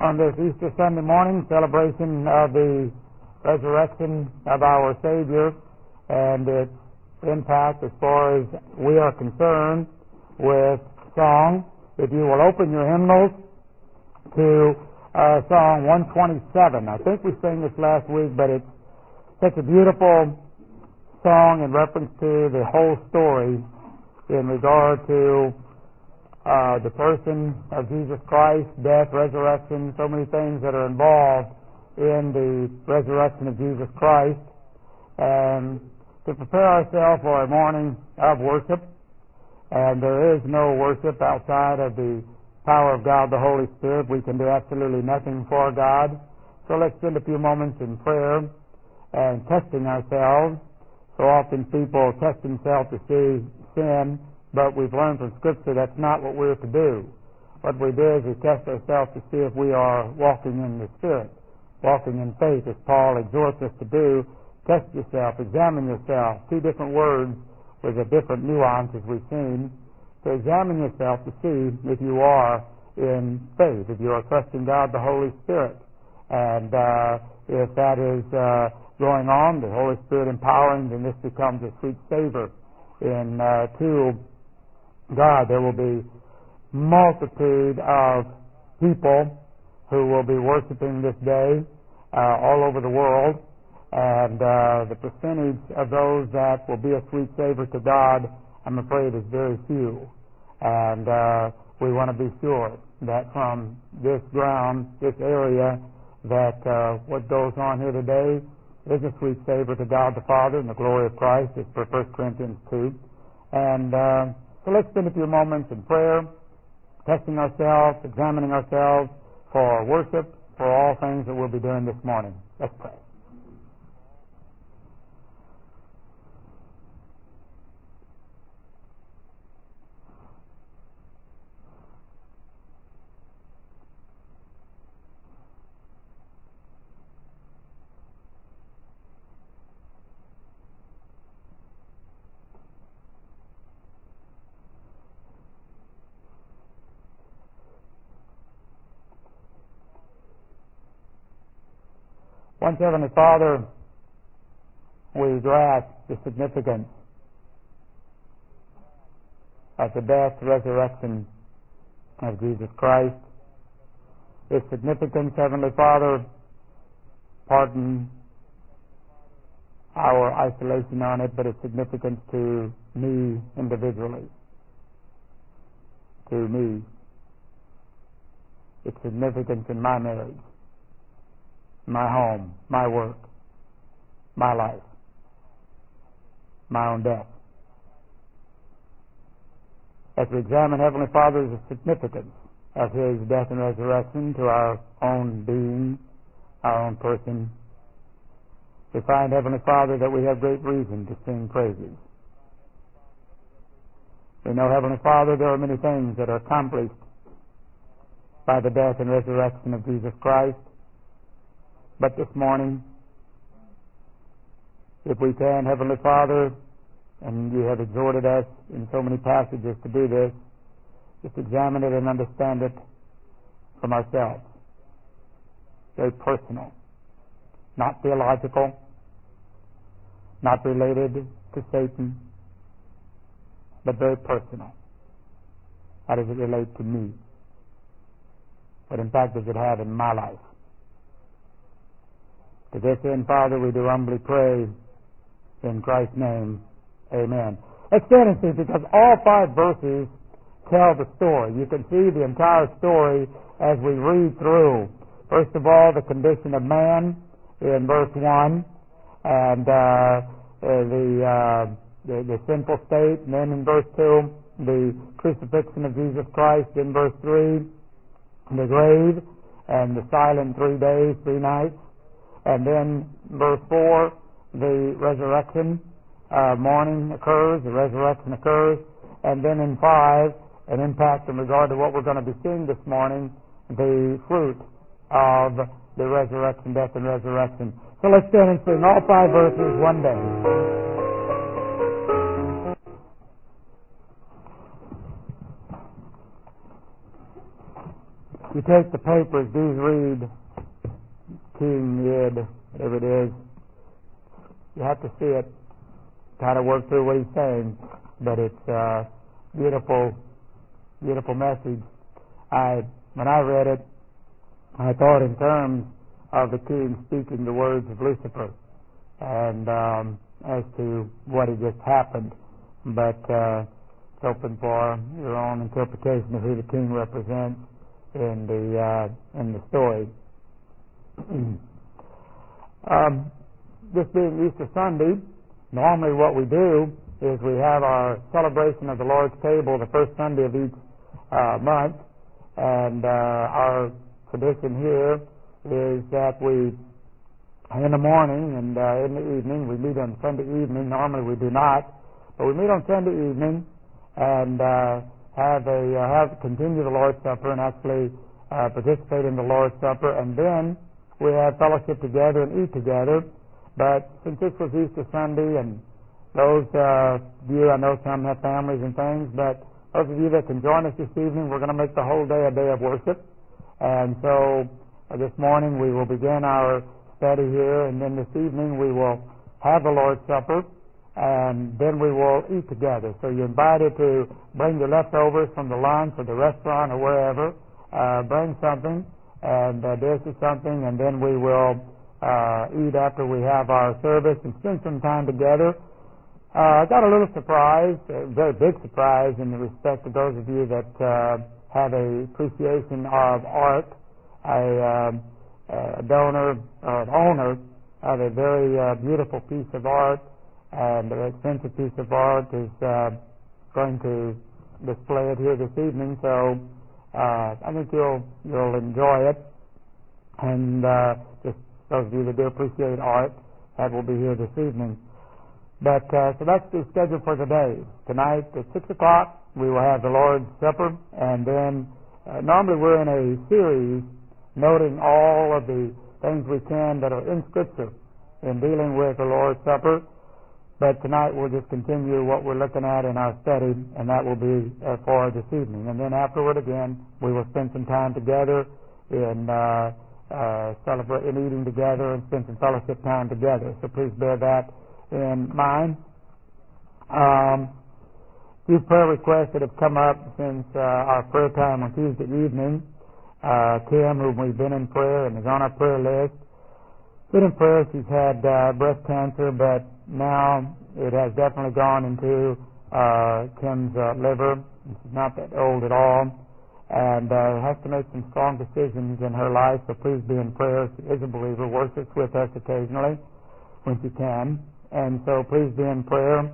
on this Easter Sunday morning, celebration of the resurrection of our Savior and its impact as far as we are concerned with song. If you will open your hymnals to Song 127. I think we sang this last week, but it's such a beautiful song in reference to the whole story in regard to the person of Jesus Christ, death, resurrection, so many things that are involved in the resurrection of Jesus Christ. And to prepare ourselves for a morning of worship, and there is no worship outside of the power of God, the Holy Spirit. We can do absolutely nothing for God. So let's spend a few moments in prayer and testing ourselves. So often people test themselves to see sin, but we've learned from Scripture that's not what we're to do. What we do is we test ourselves to see if we are walking in the Spirit, walking in faith, as Paul exhorts us to do. Test yourself, examine yourself. Two different words with a different nuance, as we've seen. So examine yourself to see if you are in faith, if you are trusting God, the Holy Spirit. And if that is going on, the Holy Spirit empowering, then this becomes a sweet savor to God. There will be multitude of people who will be worshiping this day all over the world, and the percentage of those that will be a sweet savor to God, I'm afraid, is very few. And we want to be sure that from this ground, this area, that what goes on here today is a sweet savor to God the Father and the glory of Christ, as per 1 Corinthians 2. And so let's spend a few moments in prayer, testing ourselves, examining ourselves for worship, for all things that we'll be doing this morning. Let's pray. Once Heavenly Father, we grasp the significance of the death, resurrection of Jesus Christ. Its significance, Heavenly Father, pardon our isolation on it, but its significance to me individually, to me. Its significance in my marriage, my home, my work, my life, my own death. As we examine, Heavenly Father, the significance of His death and resurrection to our own being, our own person, we find, Heavenly Father, that we have great reason to sing praises. We know, Heavenly Father, there are many things that are accomplished by the death and resurrection of Jesus Christ. But this morning, if we can, Heavenly Father, and you have exhorted us in so many passages to do this, just examine it and understand it from ourselves. Very personal, not theological, not related to Satan, but very personal. How does it relate to me? What impact does it have in my life? To this end, Father, we do humbly pray in Christ's name. Amen. Let's stand and see, because all 5 verses tell the story. You can see the entire story as we read through. First of all, the condition of man in verse 1, and the sinful state. And then in verse 2, the crucifixion of Jesus Christ. In verse 3, the grave and the silent 3 days, 3 nights. And then verse 4, the resurrection, morning occurs, the resurrection occurs. And then in 5, an impact in regard to what we're going to be seeing this morning, the fruit of the resurrection, death and resurrection. So let's stand and sing all 5 verses one day. you take the papers, do read King Ed, whatever it is, you have to see it, kind of work through what he's saying, but it's a beautiful, beautiful message. When I read it, I thought in terms of the king speaking the words of Lucifer, and as to what had just happened, but it's open for your own interpretation of who the king represents in the story. This being Easter Sunday, normally what we do is we have our celebration of the Lord's table the first Sunday of each month, and our tradition here is that we, in the morning and in the evening, we meet on Sunday evening. Normally we do not, but we meet on Sunday evening and continue the Lord's Supper and actually participate in the Lord's Supper, and then we have fellowship together and eat together. But since this was Easter Sunday, and those of you, I know some have families and things, but those of you that can join us this evening, we're going to make the whole day a day of worship. And so this morning we will begin our study here, and then this evening we will have the Lord's Supper, and then we will eat together. So you're invited to bring your leftovers from the lunch or the restaurant or wherever. Bring something and dish or something, and then we will eat after we have our service and spend some time together. I got a little surprise, a very big surprise in the respect of those of you that have a appreciation of art. A donor or an owner of a very beautiful piece of art, and an expensive piece of art is going to display it here this evening. So I think you'll enjoy it, and just those of you that do appreciate art, that will be here this evening. But so that's the schedule for today. Tonight at 6 o'clock we will have the Lord's Supper, and then normally we're in a series noting all of the things we can that are in Scripture in dealing with the Lord's Supper. But tonight we'll just continue what we're looking at in our study, and that will be for this evening. And then afterward again, we will spend some time together in eating together and spend some fellowship time together. So please bear that in mind. Few prayer requests that have come up since our prayer time on Tuesday evening. Kim, whom we've been in prayer and is on our prayer list, been in prayer. She's had breast cancer, but now it has definitely gone into Kim's liver. She's not that old at all, and has to make some strong decisions in her life, so please be in prayer. She is a believer, worships with us occasionally when she can, and so please be in prayer.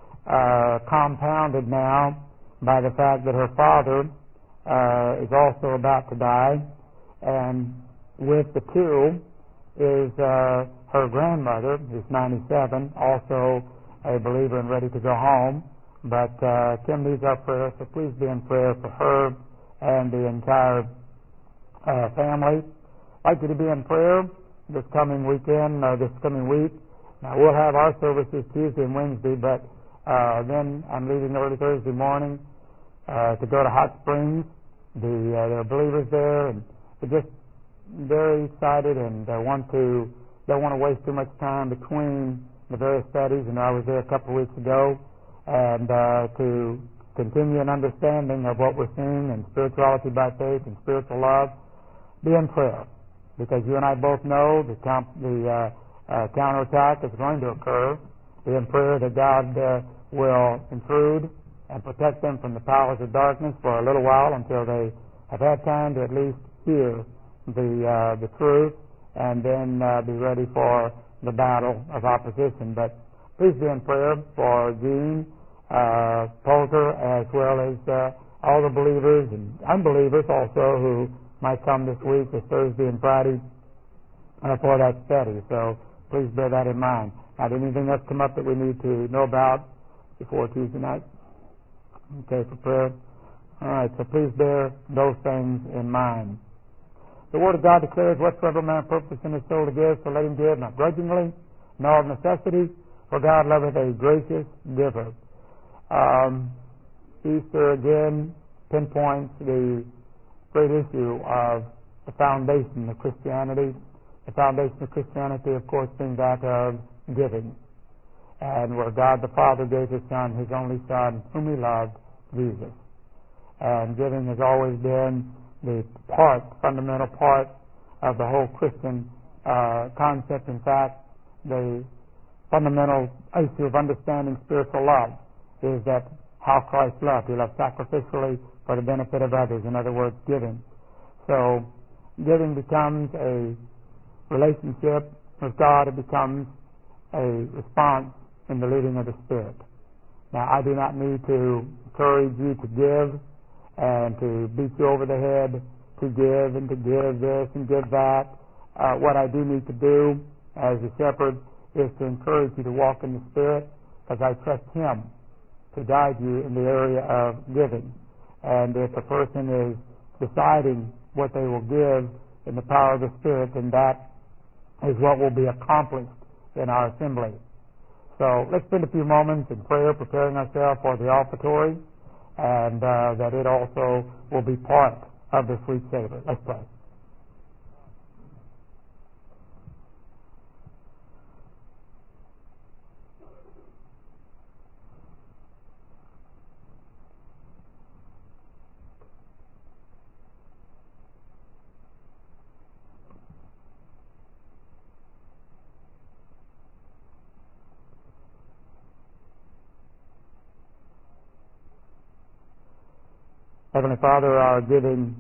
Compounded now by the fact that her father is also about to die, and with the two is her grandmother, who's 97, also a believer and ready to go home. But Kim needs our prayer, so please be in prayer for her and the entire family. I'd like you to be in prayer this coming weekend, this coming week. Now, we'll have our services Tuesday and Wednesday, but then I'm leaving early Thursday morning to go to Hot Springs. There are believers there, and they're just very excited and don't want to waste too much time between the various studies. And I was there a couple of weeks ago, and to continue an understanding of what we're seeing in spirituality by faith and spiritual love. Be in prayer, because you and I both know the counterattack is going to occur. Be in prayer that God will intrude and protect them from the powers of darkness for a little while until they have had time to at least hear the truth, and then be ready for the battle of opposition. But please be in prayer for Gene Poulter, as well as all the believers and unbelievers also who might come this week, this Thursday and Friday, for that study. So please bear that in mind. Now, did anything else come up that we need to know about before Tuesday night? Okay, for prayer. All right, so please bear those things in mind. The Word of God declares, whatsoever man purpose in his soul to give, so let him give, not grudgingly, nor of necessity, for God loveth a gracious giver. Easter again pinpoints the great issue of the foundation of Christianity. The foundation of Christianity, of course, being that of giving. And where God the Father gave His Son, His only Son, whom He loved, Jesus. And giving has always been the fundamental part of the whole Christian concept. In fact, the fundamental issue of understanding spiritual love is that how Christ loved. He loved sacrificially for the benefit of others. In other words, giving. So giving becomes a relationship with God. It becomes a response in the leading of the Spirit. Now, I do not need to encourage you to give and to beat you over the head to give and to give this and give that. What I do need to do as a shepherd is to encourage you to walk in the Spirit, because I trust Him to guide you in the area of giving. And if a person is deciding what they will give in the power of the Spirit, then that is what will be accomplished in our assembly. So let's spend a few moments in prayer, preparing ourselves for the offertory, and that it also will be part of the sweet savor. Let's pray. Heavenly Father, our giving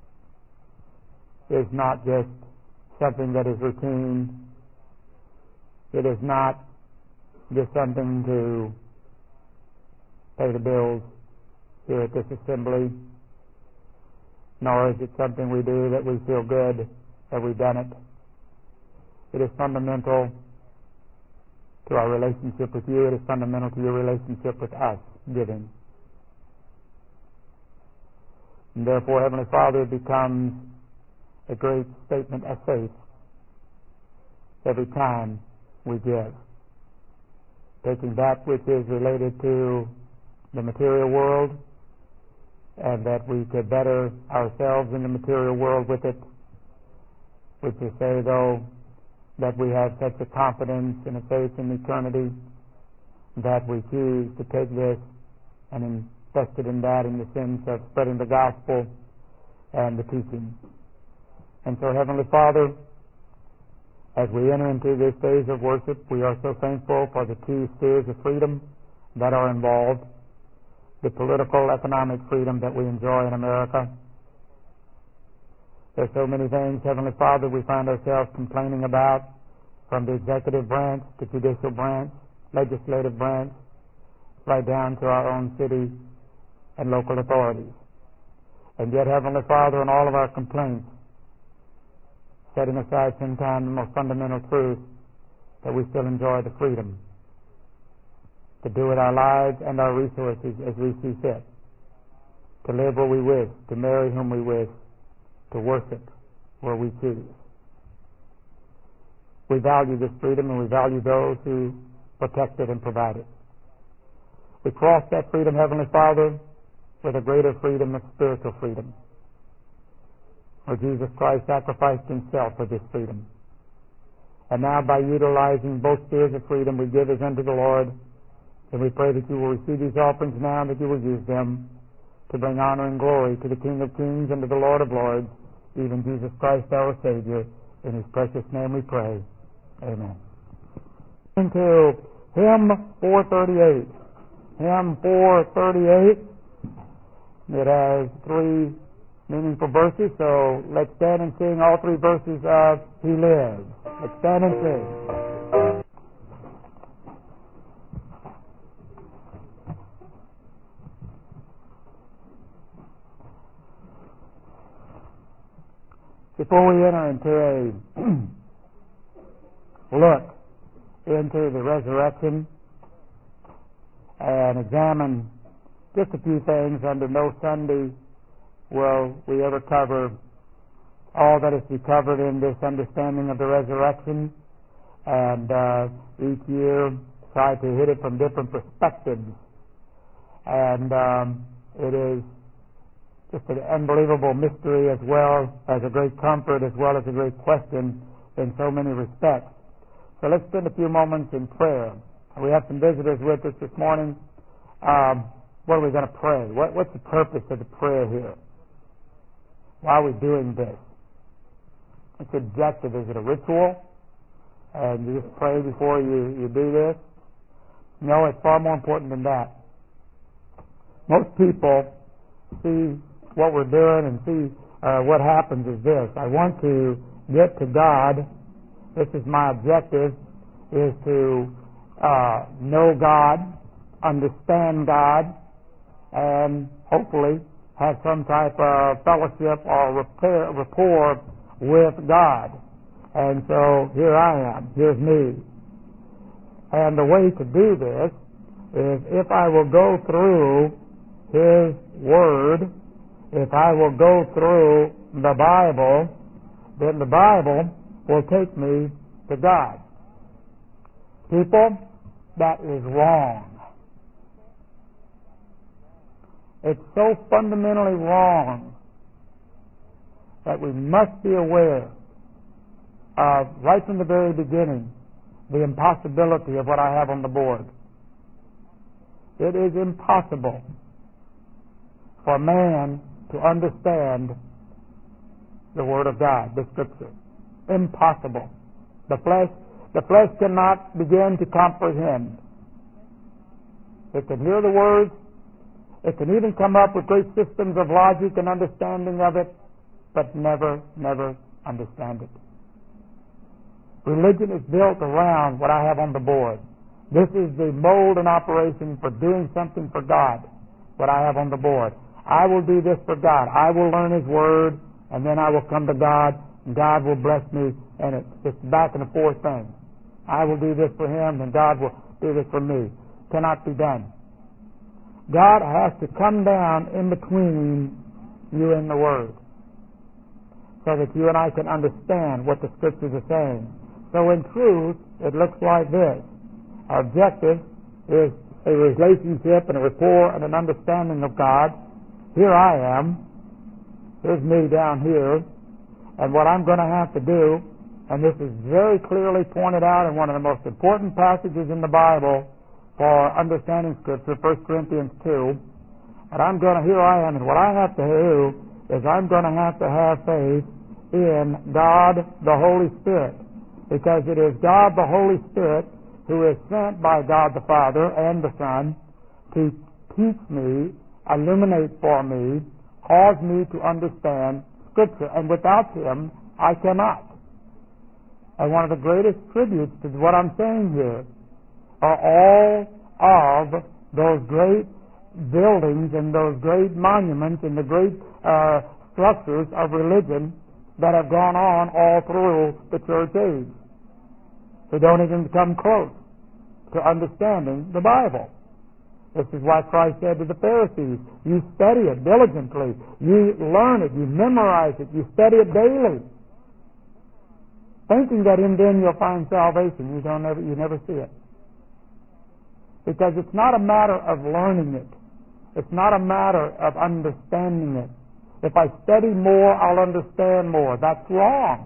is not just something that is routine. It is not just something to pay the bills here at this assembly, nor is it something we do that we feel good that we've done it. It is fundamental to our relationship with you. It is fundamental to your relationship with us, giving. And therefore, Heavenly Father, it becomes a great statement of faith every time we give. Taking that which is related to the material world, and that we could better ourselves in the material world with it, which is say, though, that we have such a confidence and a faith in eternity that we choose to take this and invested in that in the sense of spreading the gospel and the teaching. And so, Heavenly Father, as we enter into this phase of worship, we are so thankful for the two spheres of freedom that are involved, the political, economic freedom that we enjoy in America. There are so many things, Heavenly Father, we find ourselves complaining about, from the executive branch, the judicial branch, legislative branch, right down to our own city and local authorities. And yet, Heavenly Father, in all of our complaints, setting aside sometimes the most fundamental truth, that we still enjoy the freedom to do with our lives and our resources as we see fit, to live where we wish, to marry whom we wish, to worship where we choose. We value this freedom, and we value those who protect it and provide it. We cross that freedom, Heavenly Father, with a greater freedom of spiritual freedom, where Jesus Christ sacrificed Himself for this freedom. And now, by utilizing both spheres of freedom, we give as unto the Lord, and we pray that you will receive these offerings now, and that you will use them to bring honor and glory to the King of Kings and to the Lord of Lords, even Jesus Christ our Savior. In His precious name we pray. Amen. Into hymn 438. Hymn 438. It has three meaningful verses, so let's stand and sing all three verses of He Lives. Let's stand and sing. Before we enter into a look into the resurrection and examine just a few things, under no Sunday will we ever cover all that is to be covered in this understanding of the resurrection, and each year try to hit it from different perspectives. And it is just an unbelievable mystery as well as a great comfort as well as a great question in so many respects. So let's spend a few moments in prayer. We have some visitors with us this morning. What are we going to pray? What's the purpose of the prayer here? Why are we doing this? What's the objective? Is it a ritual? And you just pray before you do this? No, it's far more important than that. Most people see what we're doing and see what happens is this. I want to get to God. This is my objective, is to know God, understand God, and hopefully have some type of fellowship or rapport with God. And so here I am. Here's me. And the way to do this is if I will go through His Word, if I will go through the Bible, then the Bible will take me to God. People, that is wrong. It's so fundamentally wrong that we must be aware of, right from the very beginning, the impossibility of what I have on the board. It is impossible for man to understand the Word of God, the Scripture. Impossible. The flesh cannot begin to comprehend. It can hear the words. It can even come up with great systems of logic and understanding of it, but never understand it. Religion is built around what I have on the board. This is the mold and operation for doing something for God, what I have on the board. I will do this for God. I will learn His Word, and then I will come to God, and God will bless me, and it's just back and forth thing. I will do this for Him, and God will do this for me. Cannot be done. God has to come down in between you and the Word so that you and I can understand what the Scriptures are saying. So in truth, it looks like this. Our objective is a relationship and a rapport and an understanding of God. Here I am. Here's me down here. And what I'm going to have to do, and this is very clearly pointed out in one of the most important passages in the Bible for understanding Scripture, 1 Corinthians 2, and here I am, and what I have to do is I'm going to have faith in God the Holy Spirit, because it is God the Holy Spirit who is sent by God the Father and the Son to teach me, illuminate for me, cause me to understand Scripture, and without Him I cannot. And one of the greatest tributes to what I'm saying here are all of those great buildings and those great monuments and the great structures of religion that have gone on all through the church age. They don't even come close to understanding the Bible. This is why Christ said to the Pharisees, you study it diligently, you learn it, you memorize it, you study it daily, thinking that in them you'll find salvation. You never see it. Because it's not a matter of learning it. It's not a matter of understanding it. If I study more, I'll understand more. That's wrong.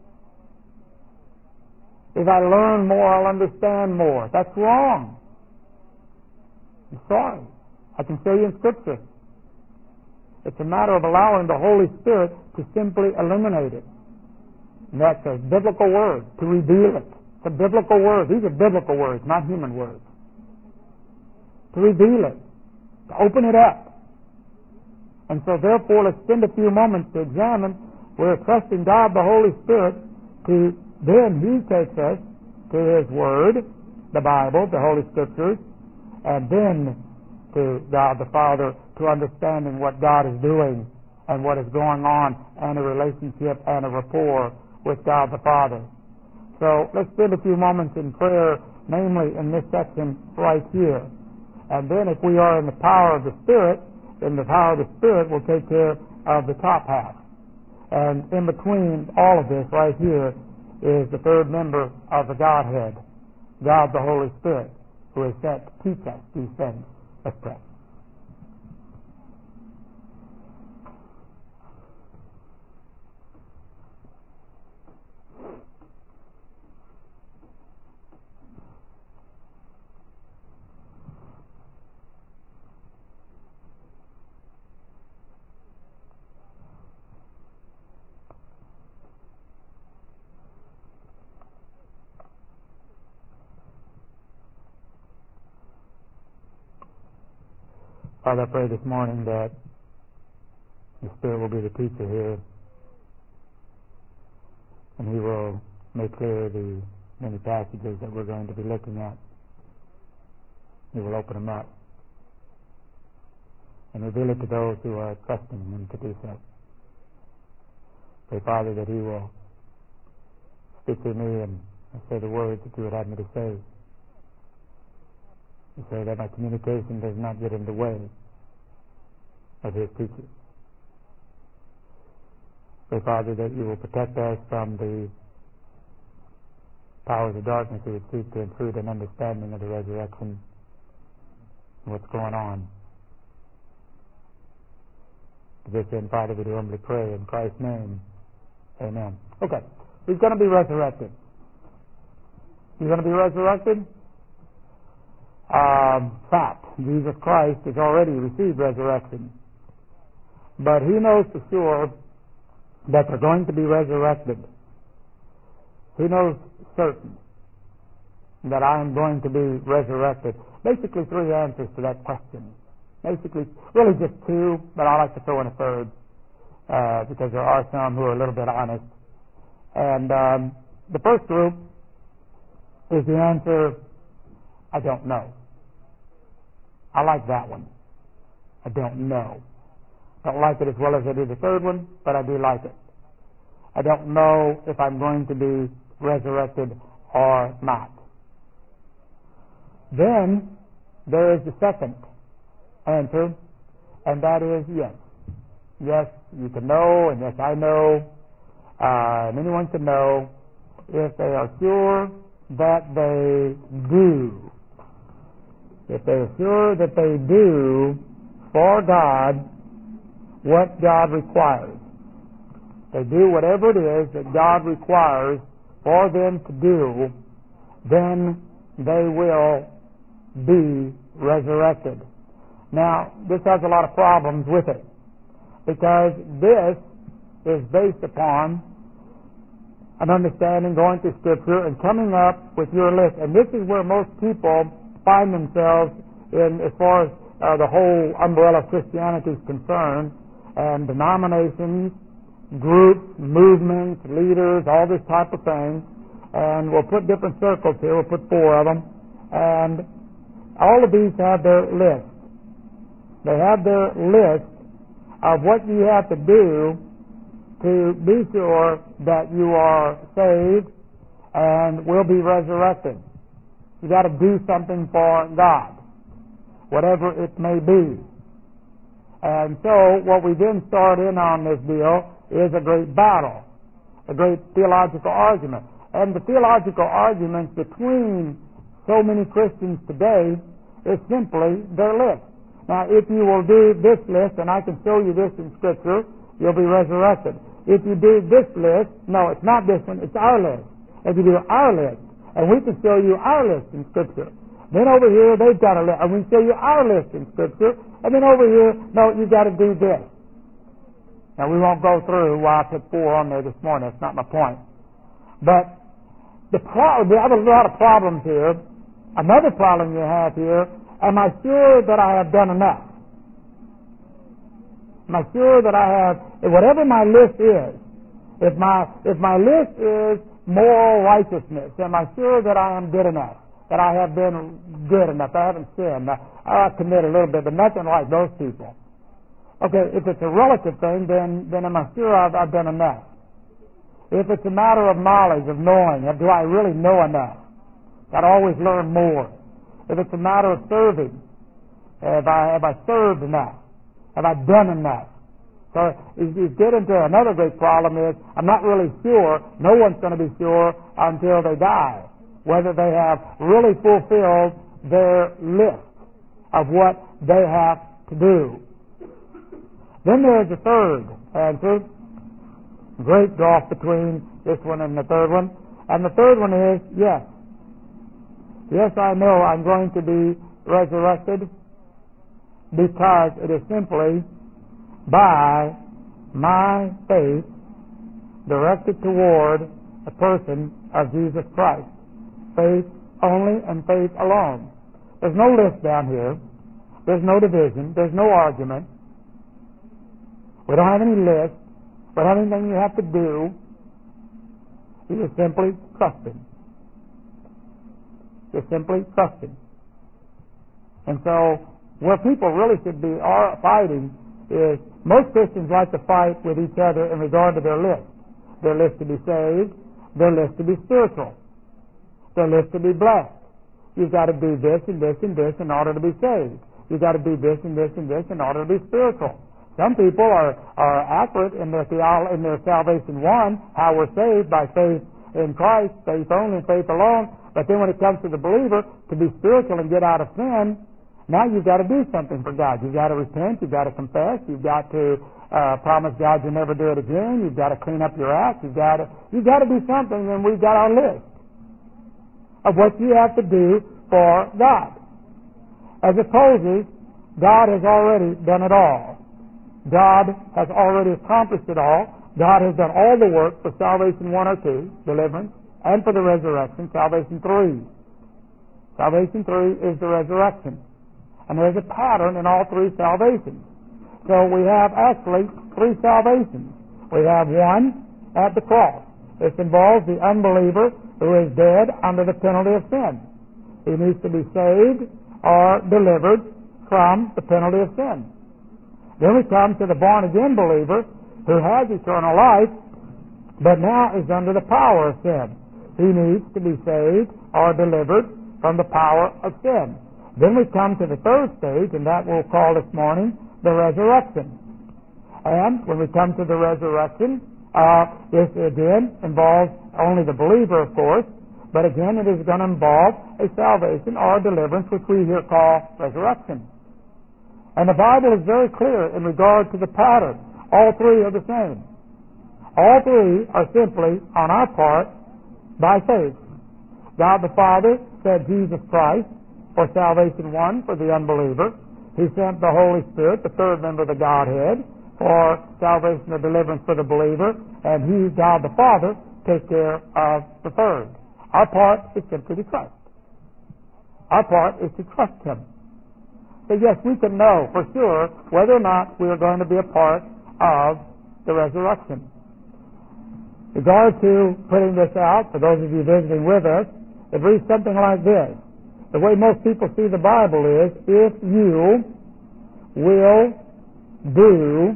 If I learn more, I'll understand more. That's wrong. I'm sorry. I can show you in Scripture. It's a matter of allowing the Holy Spirit to simply illuminate it. And that's a biblical word, to reveal it. It's a biblical word. These are biblical words, not human words. To reveal it, to open it up. And so therefore, let's spend a few moments to examine. We're trusting God, the Holy Spirit, to then He takes us to His Word, the Bible, the Holy Scriptures, and then to God the Father, to understanding what God is doing and what is going on, and a relationship and a rapport with God the Father. So let's spend a few moments in prayer, namely in this section right here. And then if we are in the power of the Spirit, then the power of the Spirit will take care of the top half. And in between all of this right here is the third member of the Godhead, God the Holy Spirit, who is sent to teach us these things. Let's pray. Father, I pray this morning that the Spirit will be the teacher here, and He will make clear the many passages that we're going to be looking at. He will open them up and reveal it to those who are trusting Him to do so. Pray, Father, that He will speak to me and say the words that You would have me to say. You say that my communication does not get in the way of His teaching. Pray, Father, that You will protect us from the powers of darkness who would seek to intrude an understanding of the resurrection and what's going on. To this end, Father, we do humbly pray in Christ's name. Amen. Okay. He's going to be resurrected. He's going to be resurrected? Fact. Jesus Christ has already received resurrection. But He knows for sure that they're going to be resurrected. He knows certain that I am going to be resurrected. Basically, three answers to that question. Basically, really just two, but I like to throw in a third because there are some who are a little bit honest. And the first group is the answer, I don't know. I like that one. I don't know. Don't like it as well as I do the third one, but I do like it. I don't know if I'm going to be resurrected or not. Then there is the second answer, and that is yes. Yes, you can know, and yes, I know, and anyone can know if they are sure that they do. If they are sure that they do for God what God requires. They do whatever it is that God requires for them to do, then they will be resurrected. Now, this has a lot of problems with it, because this is based upon an understanding, going through Scripture, and coming up with your list. And this is where most people find themselves in, as far as the whole umbrella of Christianity is concerned, and denominations, groups, movements, leaders, all this type of thing. And we'll put different circles here. We'll put 4 of them. And all of these have their list. They have their list of what you have to do to be sure that you are saved and will be resurrected. You got to do something for God, whatever it may be. And so what we then start in on this deal is a great battle, a great theological argument. And the theological arguments between so many Christians today is simply their list. Now, if you will do this list, and I can show you this in Scripture, you'll be resurrected. If you do this list, no, it's not this one, it's our list. If you do our list, and we can show you our list in Scripture. Then over here, they've got a list, and we show you our list in Scripture. And then over here, no, you've got to do this. Now, we won't go through why I put 4 on there this morning. That's not my point. But we have a lot of problems here. Another problem you have here, am I sure that I have done enough? Am I sure that I have, whatever my list is, if my list is moral righteousness, am I sure that I am good enough? That I have been good enough? I haven't sinned. I commit a little bit, but nothing like those people. Okay, if it's a relative thing, then am I sure I've done enough? If it's a matter of knowledge, of knowing, do I really know enough? Got to always learn more. If it's a matter of serving, have I served enough? Have I done enough? So you get into another great problem is, I'm not really sure, no one's going to be sure until they die, whether they have really fulfilled their list of what they have to do. Then there's the third answer. Great gulf between this one and the third one. And the third one is, yes. Yes, I know I'm going to be resurrected because it is simply by my faith directed toward the person of Jesus Christ. Faith only and faith alone. There's no list down here. There's no division. There's no argument. We don't have any list. We don't have anything you have to do. You just simply trust Him. Just simply trust Him. And so, where people really should be fighting is, most Christians like to fight with each other in regard to their list. Their list to be saved, their list to be spiritual, their list to be blessed. You've got to do this and this and this in order to be saved. You've got to do this and this and this in order to be spiritual. Some people are accurate in their salvation how we're saved by faith in Christ, faith only and faith alone. But then when it comes to the believer, to be spiritual and get out of sin, now you've got to do something for God. You've got to repent. You've got to confess. You've got to promise God you'll never do it again. You've got to clean up your act. You've got to do something, and we've got our list of what you have to do for God. As opposes, God has already done it all. God has already accomplished it all. God has done all the work for salvation 1 or 2, deliverance, and for the resurrection, salvation 3. Salvation 3 is the resurrection. And there's a pattern in all 3 salvations. So we have actually 3 salvations. We have one at the cross. This involves the unbeliever who is dead under the penalty of sin. He needs to be saved or delivered from the penalty of sin. Then we come to the born-again believer who has eternal life, but now is under the power of sin. He needs to be saved or delivered from the power of sin. Then we come to the 3rd stage, and that we'll call this morning the resurrection. And when we come to the resurrection, this again involves only the believer, of course, but again it is going to involve a salvation or a deliverance, which we here call resurrection. And the Bible is very clear in regard to the pattern. All 3 are the same. All 3 are simply, on our part, by faith. God the Father sent Jesus Christ for salvation 1 for the unbeliever. He sent the Holy Spirit, the 3rd member of the Godhead, for salvation or deliverance for the believer, and He, God the Father, takes care of the 3rd. Our part is simply to trust. Our part is to trust Him. So yes, we can know for sure whether or not we are going to be a part of the resurrection. In regard to putting this out, for those of you visiting with us, it reads something like this. The way most people see the Bible is, if you will do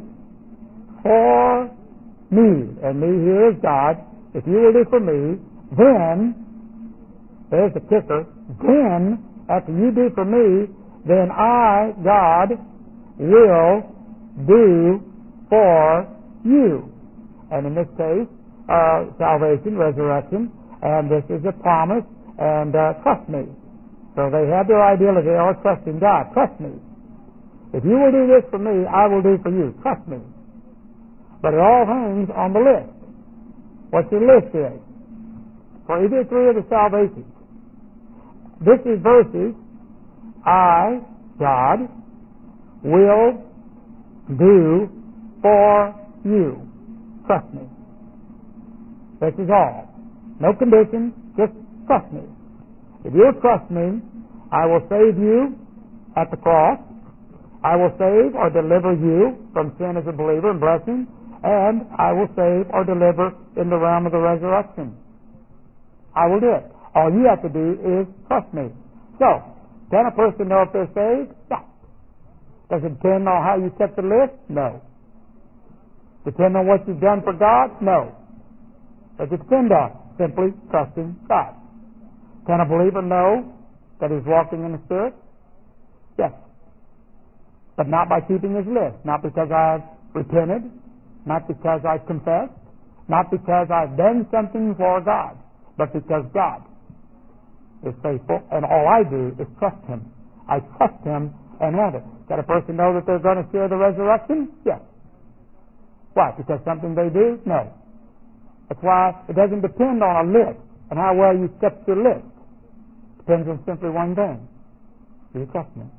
for me, and me here is God, if you will do for me, then, there's the kicker, then, after you do for me, then I, God, will do for you. And in this case, salvation, resurrection, and this is a promise, and trust me. So they have their ideology, they are trusting God. Trust me. If you will do this for me, I will do for you. Trust me. But it all hangs on the list. What your list is. For either 3 of the salvations. This is verses, I, God, will do for you. Trust me. This is all. No conditions, just trust me. If you'll trust me, I will save you at the cross. I will save or deliver you from sin as a believer and blessing, and I will save or deliver in the realm of the resurrection. I will do it. All you have to do is trust me. So, can a person know if they're saved? No. Does it depend on how you set the list? No. Depend on what you've done for God? No. Does it depend on simply trusting God? Can a believer know that he's walking in the Spirit? Yes. But not by keeping his list. Not because I've repented. Not because I've confessed. Not because I've done something for God. But because God is faithful, and all I do is trust Him. I trust Him and have it. Can a person know that they're going to share the resurrection? Yes. Why? Because something they do? No. That's why it doesn't depend on a list and how well you set your list. It depends on simply one thing. Do you trust me?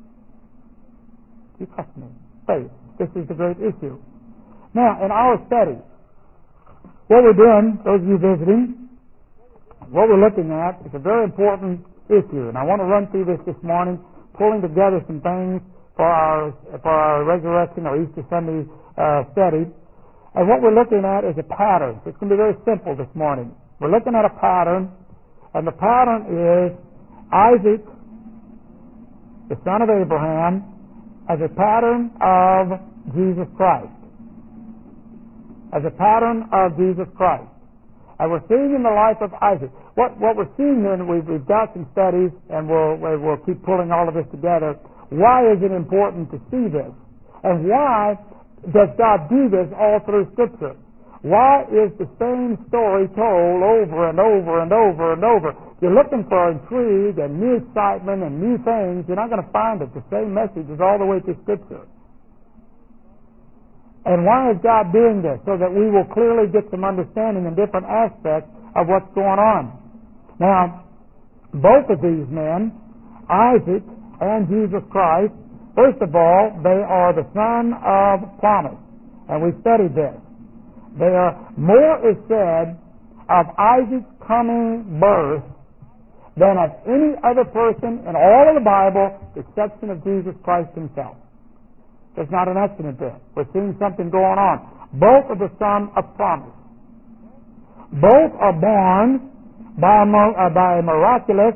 Do you trust me? Faith. This is the great issue. Now, in our study, what we're doing, those of you visiting, what we're looking at is a very important issue, and I want to run through this morning pulling together some things for our Resurrection or Easter Sunday study. And what we're looking at is a pattern. It's going to be very simple this morning. We're looking at a pattern, and the pattern is Isaac, the son of Abraham, as a pattern of Jesus Christ. As a pattern of Jesus Christ. And we're seeing in the life of Isaac. What we're seeing then, we've got some studies, and we'll keep pulling all of this together. Why is it important to see this? And why does God do this all through Scripture? Why is the same story told over and over and over and over? You're looking for intrigue and new excitement and new things. You're not going to find it. The same message is all the way through Scripture. And why is God doing this? So that we will clearly get some understanding in different aspects of what's going on. Now, both of these men, Isaac and Jesus Christ, first of all, they are the son of promise. And we studied this. More is said of Isaac's coming birth than of any other person in all of the Bible, with the exception of Jesus Christ himself. There's not an accident there. We're seeing something going on. Both are the son of promise. Both are born by a miraculous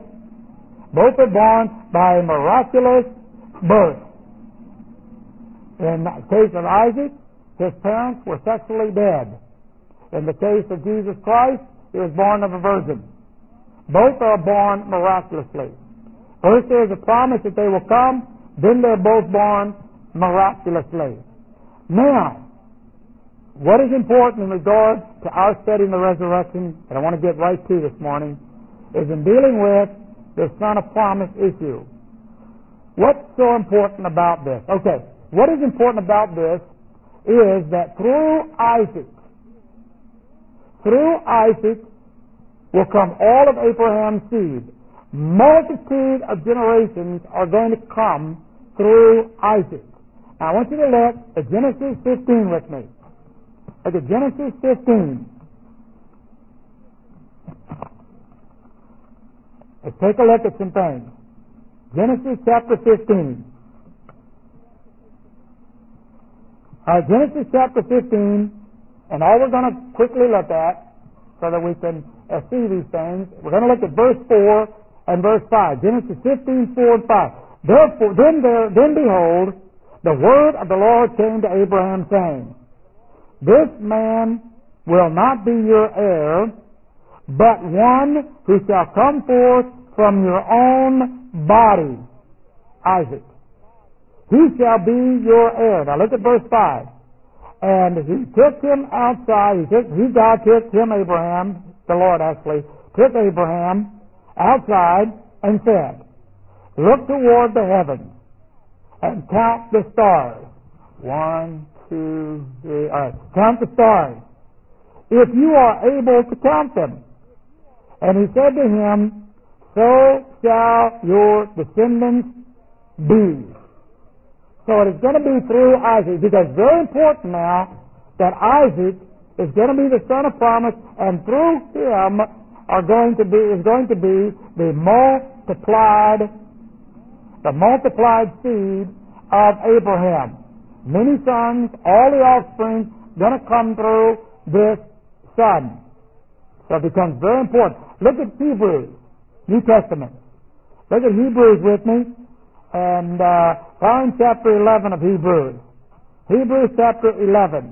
birth. In the case of Isaac, his parents were sexually dead. In the case of Jesus Christ, he was born of a virgin. Both are born miraculously. First there's a promise that they will come, then they're both born miraculously. Now, what is important in regard to our study in the resurrection, and I want to get right to this morning, is in dealing with the son of promise issue. What's so important about this? Okay, what is important about this is that through Isaac will come all of Abraham's seed. Multitude of generations are going to come through Isaac. Now I want you to look at Genesis 15 with me. Look at Genesis 15. Let's take a look at some things. Genesis chapter 15. Genesis chapter 15, and all we're going to quickly look at, so that we can see these things, we're going to look at verse 4 and verse 5. Genesis 15, 4 and 5. Then behold, the word of the Lord came to Abraham, saying, This man will not be your heir, but one who shall come forth from your own body, Isaac. He shall be your heir. Now look at verse 5. And he took him outside. God took him, Abraham, the Lord actually, took Abraham outside and said, Look toward the heavens and count the stars. 1, 2, 3. All right. Count the stars, if you are able to count them. And he said to him, So shall your descendants be. So it is going to be through Isaac, because it's very important now that Isaac is going to be the son of promise, and through him is going to be the multiplied seed of Abraham. Many sons, all the offspring, going to come through this son. So it becomes very important. Look at Hebrews, New Testament. Look at Hebrews with me. And find chapter 11 of Hebrews. Hebrews chapter 11.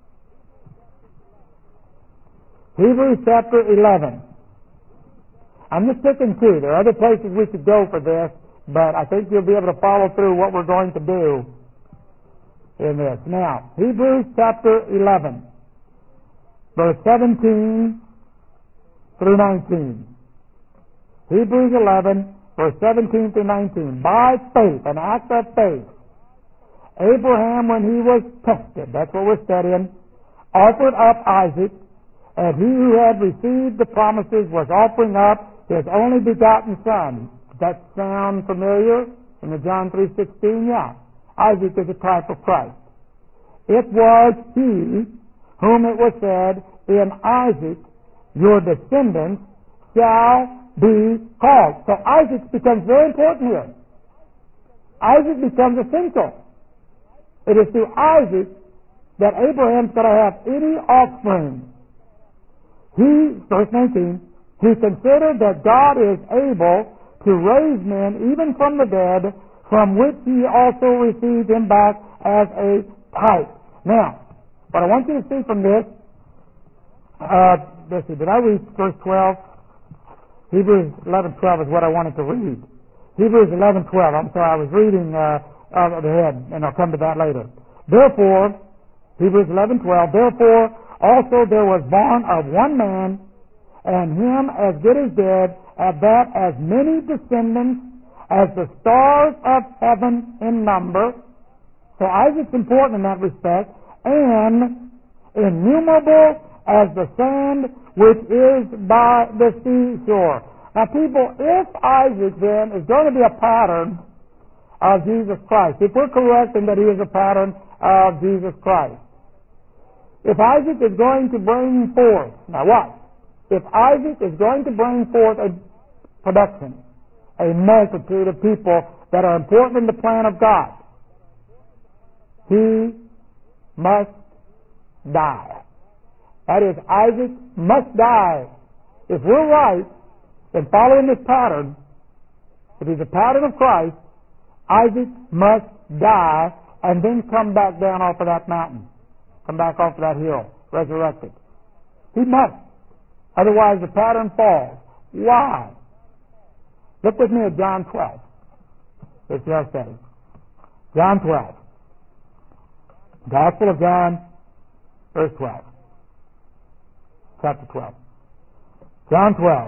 Hebrews chapter 11. I'm just picking two. There are other places we could go for this, but I think you'll be able to follow through what we're going to do in this. Now, Hebrews chapter 11, verse 17 through 19. Hebrews 11, verse 17 through 19. By faith, an act of faith, Abraham, when he was tested, that's what we're studying, offered up Isaac, and he who had received the promises was offering up his only begotten son. Does that sound familiar? In the John 3:16, yeah. Isaac is a type of Christ. It was he whom it was said, In Isaac your descendants shall be called. So Isaac becomes very important here. Isaac becomes essential. It is through Isaac that Abraham's going to have any offspring. Verse 19, he considered that God is able to raise men even from the dead, from which he also received him back as a type. Now, what I want you to see from this, let's see, did I read verse 12? Hebrews 11:12 is what I wanted to read. Hebrews 11:12. I'm sorry, I was reading ahead, and I'll come to that later. Therefore, Hebrews 11:12. Therefore, also there was born of one man, and him as good as dead, at that as many descendants as the stars of heaven in number. So Isaac's important in that respect, and innumerable as the sand which is by the seashore. Now people, if Isaac then is going to be a pattern of Jesus Christ, if we're correct in that he is a pattern of Jesus Christ, if Isaac is going to bring forth, now what? If Isaac is going to bring forth a production, a multitude of people that are important in the plan of God, he must die. That is, Isaac must die. If we're right in following this pattern, if he's a pattern of Christ, Isaac must die and then come back down off of that mountain. Come back off of that hill, resurrected. He must. Otherwise the pattern falls. Why? Look with me at John 12. It's just saying. John 12. Gospel of John, verse 12. Chapter 12. John 12.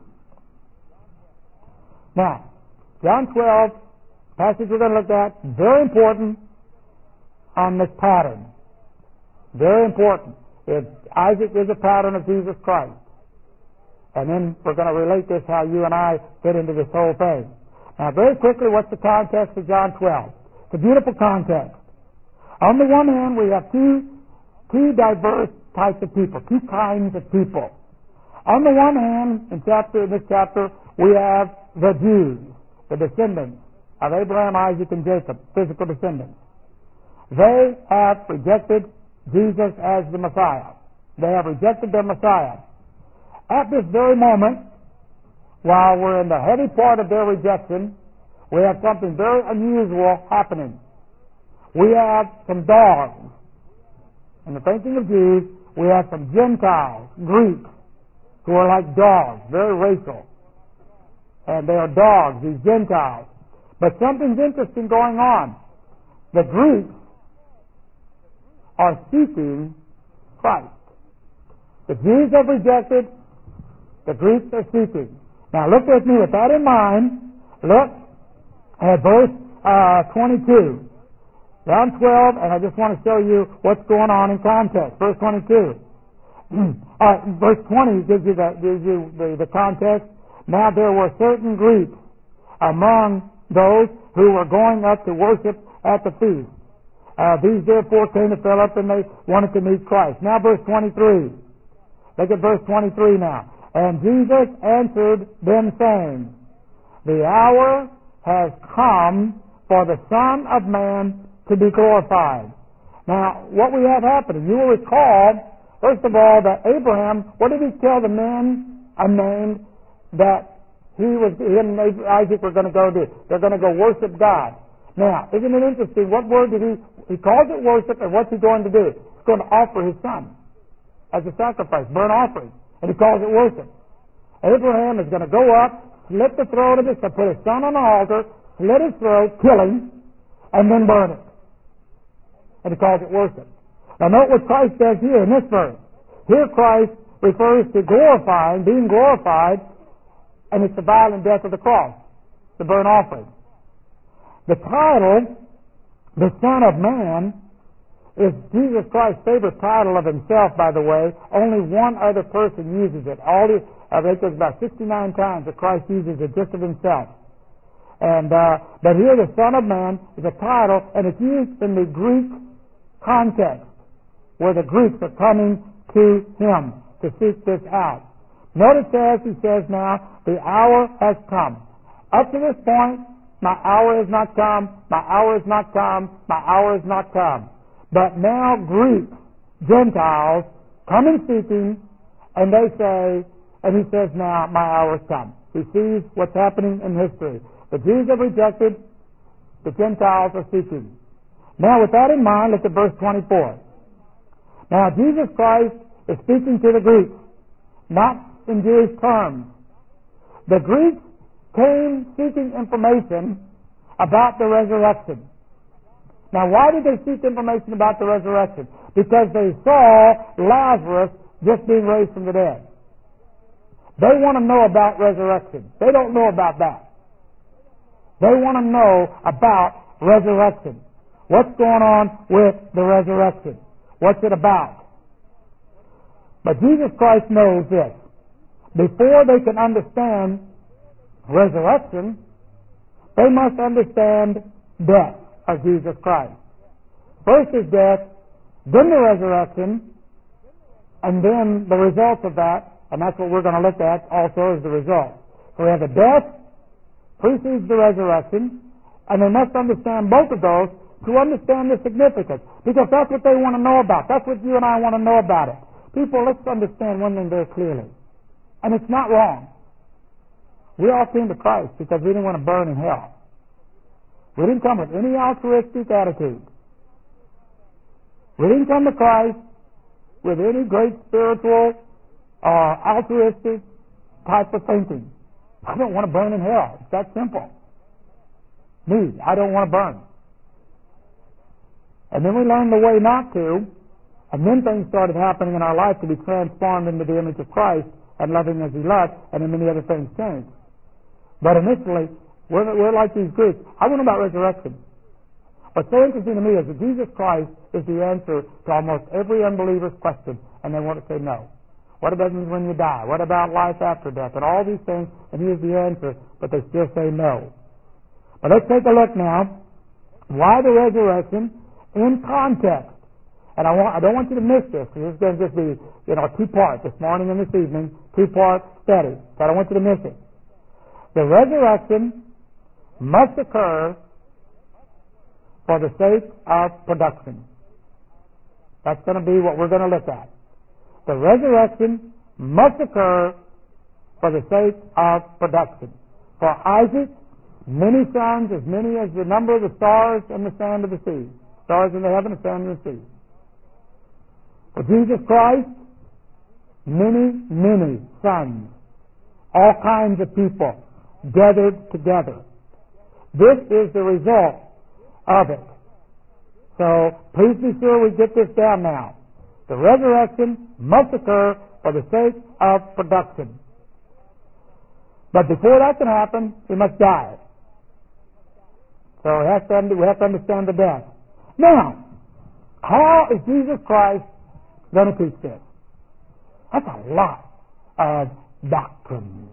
Now, John 12, passage we're going to look at, very important on this pattern. Very important. If Isaac is a pattern of Jesus Christ. And then we're going to relate this how you and I fit into this whole thing. Now, very quickly, what's the context of John 12? It's a beautiful context. On the one hand, we have two diverse types of people, two kinds of people. On the one hand, in this chapter, we have the Jews, the descendants of Abraham, Isaac, and Jacob, physical descendants. They have rejected Jesus as the Messiah. They have rejected their Messiah. At this very moment, while we're in the heavy part of their rejection, we have something very unusual happening. We have some dogs. In the thinking of Jews, we have some Gentiles, Greeks, who are like dogs, very racial. And they are dogs, these Gentiles. But something's interesting going on. The Greeks are seeking Christ. The Jews have rejected, the Greeks are seeking. Now look with me with that in mind. Look at verse 22. John 12, and I just want to show you what's going on in context. Verse 22. Verse 20 gives you the context. Now there were certain Greeks among those who were going up to worship at the feast. These therefore came to Philip, and they wanted to meet Christ. Now verse 23. Look at verse 23 now. And Jesus answered them, saying, the hour has come for the Son of Man to be glorified. Now, what we have happening, you will recall, first of all, that Abraham, what did he tell the men unnamed that him and Isaac were going to go do? They're going to go worship God. Now, isn't it interesting? What word did he calls it worship, and what's he going to do? He's going to offer his son as a sacrifice, burnt offering. And he calls it worship. Abraham is going to go up, slit the throat of his son, put his son on the altar, slit his throat, kill him, and then burn it. And he calls it worship. Now note what Christ does here in this verse. Here Christ refers to glorifying, being glorified, and it's the violent death of the cross, the burnt offering. The title, the Son of Man, is Jesus Christ's favorite title of himself, by the way. Only one other person uses it. I think there's about 69 times that Christ uses it just of himself. And but here the Son of Man is a title, and it's used in the Greek context, where the Greeks are coming to him to seek this out. Notice he says now, the hour has come. Up to this point, my hour has not come, my hour has not come, my hour has not come. But now Greeks, Gentiles, come in seeking, and they say, and he says now, my hour has come. He sees what's happening in history. The Jews have rejected, the Gentiles are seeking. Now with that in mind, look at verse 24. Now Jesus Christ is speaking to the Greeks, not in Jewish terms. The Greeks came seeking information about the resurrection. Now why did they seek information about the resurrection? Because they saw Lazarus just being raised from the dead. They want to know about resurrection. They don't know about that. They want to know about resurrection. What's going on with the resurrection? What's it about? But Jesus Christ knows this. Before they can understand resurrection, they must understand death of Jesus Christ. First is death, then the resurrection, and then the results of that, and that's what we're going to look at also as the result. So we have the death, precedes the resurrection, and they must understand both of those to understand the significance, because that's what they want to know about. That's what you and I want to know about it. People, let's understand one thing very clearly, and it's not wrong. We all came to Christ because we didn't want to burn in hell. We didn't come with any altruistic attitude. We didn't come to Christ with any great spiritual or altruistic type of thinking. I don't want to burn in hell. It's that simple. Me, I don't want to burn. And then we learned the way not to, and then things started happening in our life to be transformed into the image of Christ and loving as He loved, and then many other things changed. But initially, we're like these Greeks. I want to know about resurrection. What's so interesting to me is that Jesus Christ is the answer to almost every unbeliever's question, and they want to say no. What about when you die? What about life after death? And all these things, and He is the answer, but they still say no. But let's take a look now. Why the resurrection in context? And I don't want you to miss this, because it's going to just be, two-part this morning and this evening, two-part study. So I don't want you to miss it. The resurrection must occur for the sake of production. That's going to be what we're going to look at. The resurrection must occur for the sake of production. For Isaac, many sons, as many as the number of the stars and the sand of the sea. Stars in the heaven and sand in the sea. For Jesus Christ, many, many sons. All kinds of people gathered together. This is the result of it. So please be sure we get this down now. The resurrection must occur for the sake of production. But before that can happen, we must die. So we have to understand the death. Now, how is Jesus Christ going to teach this? That's a lot of doctrine.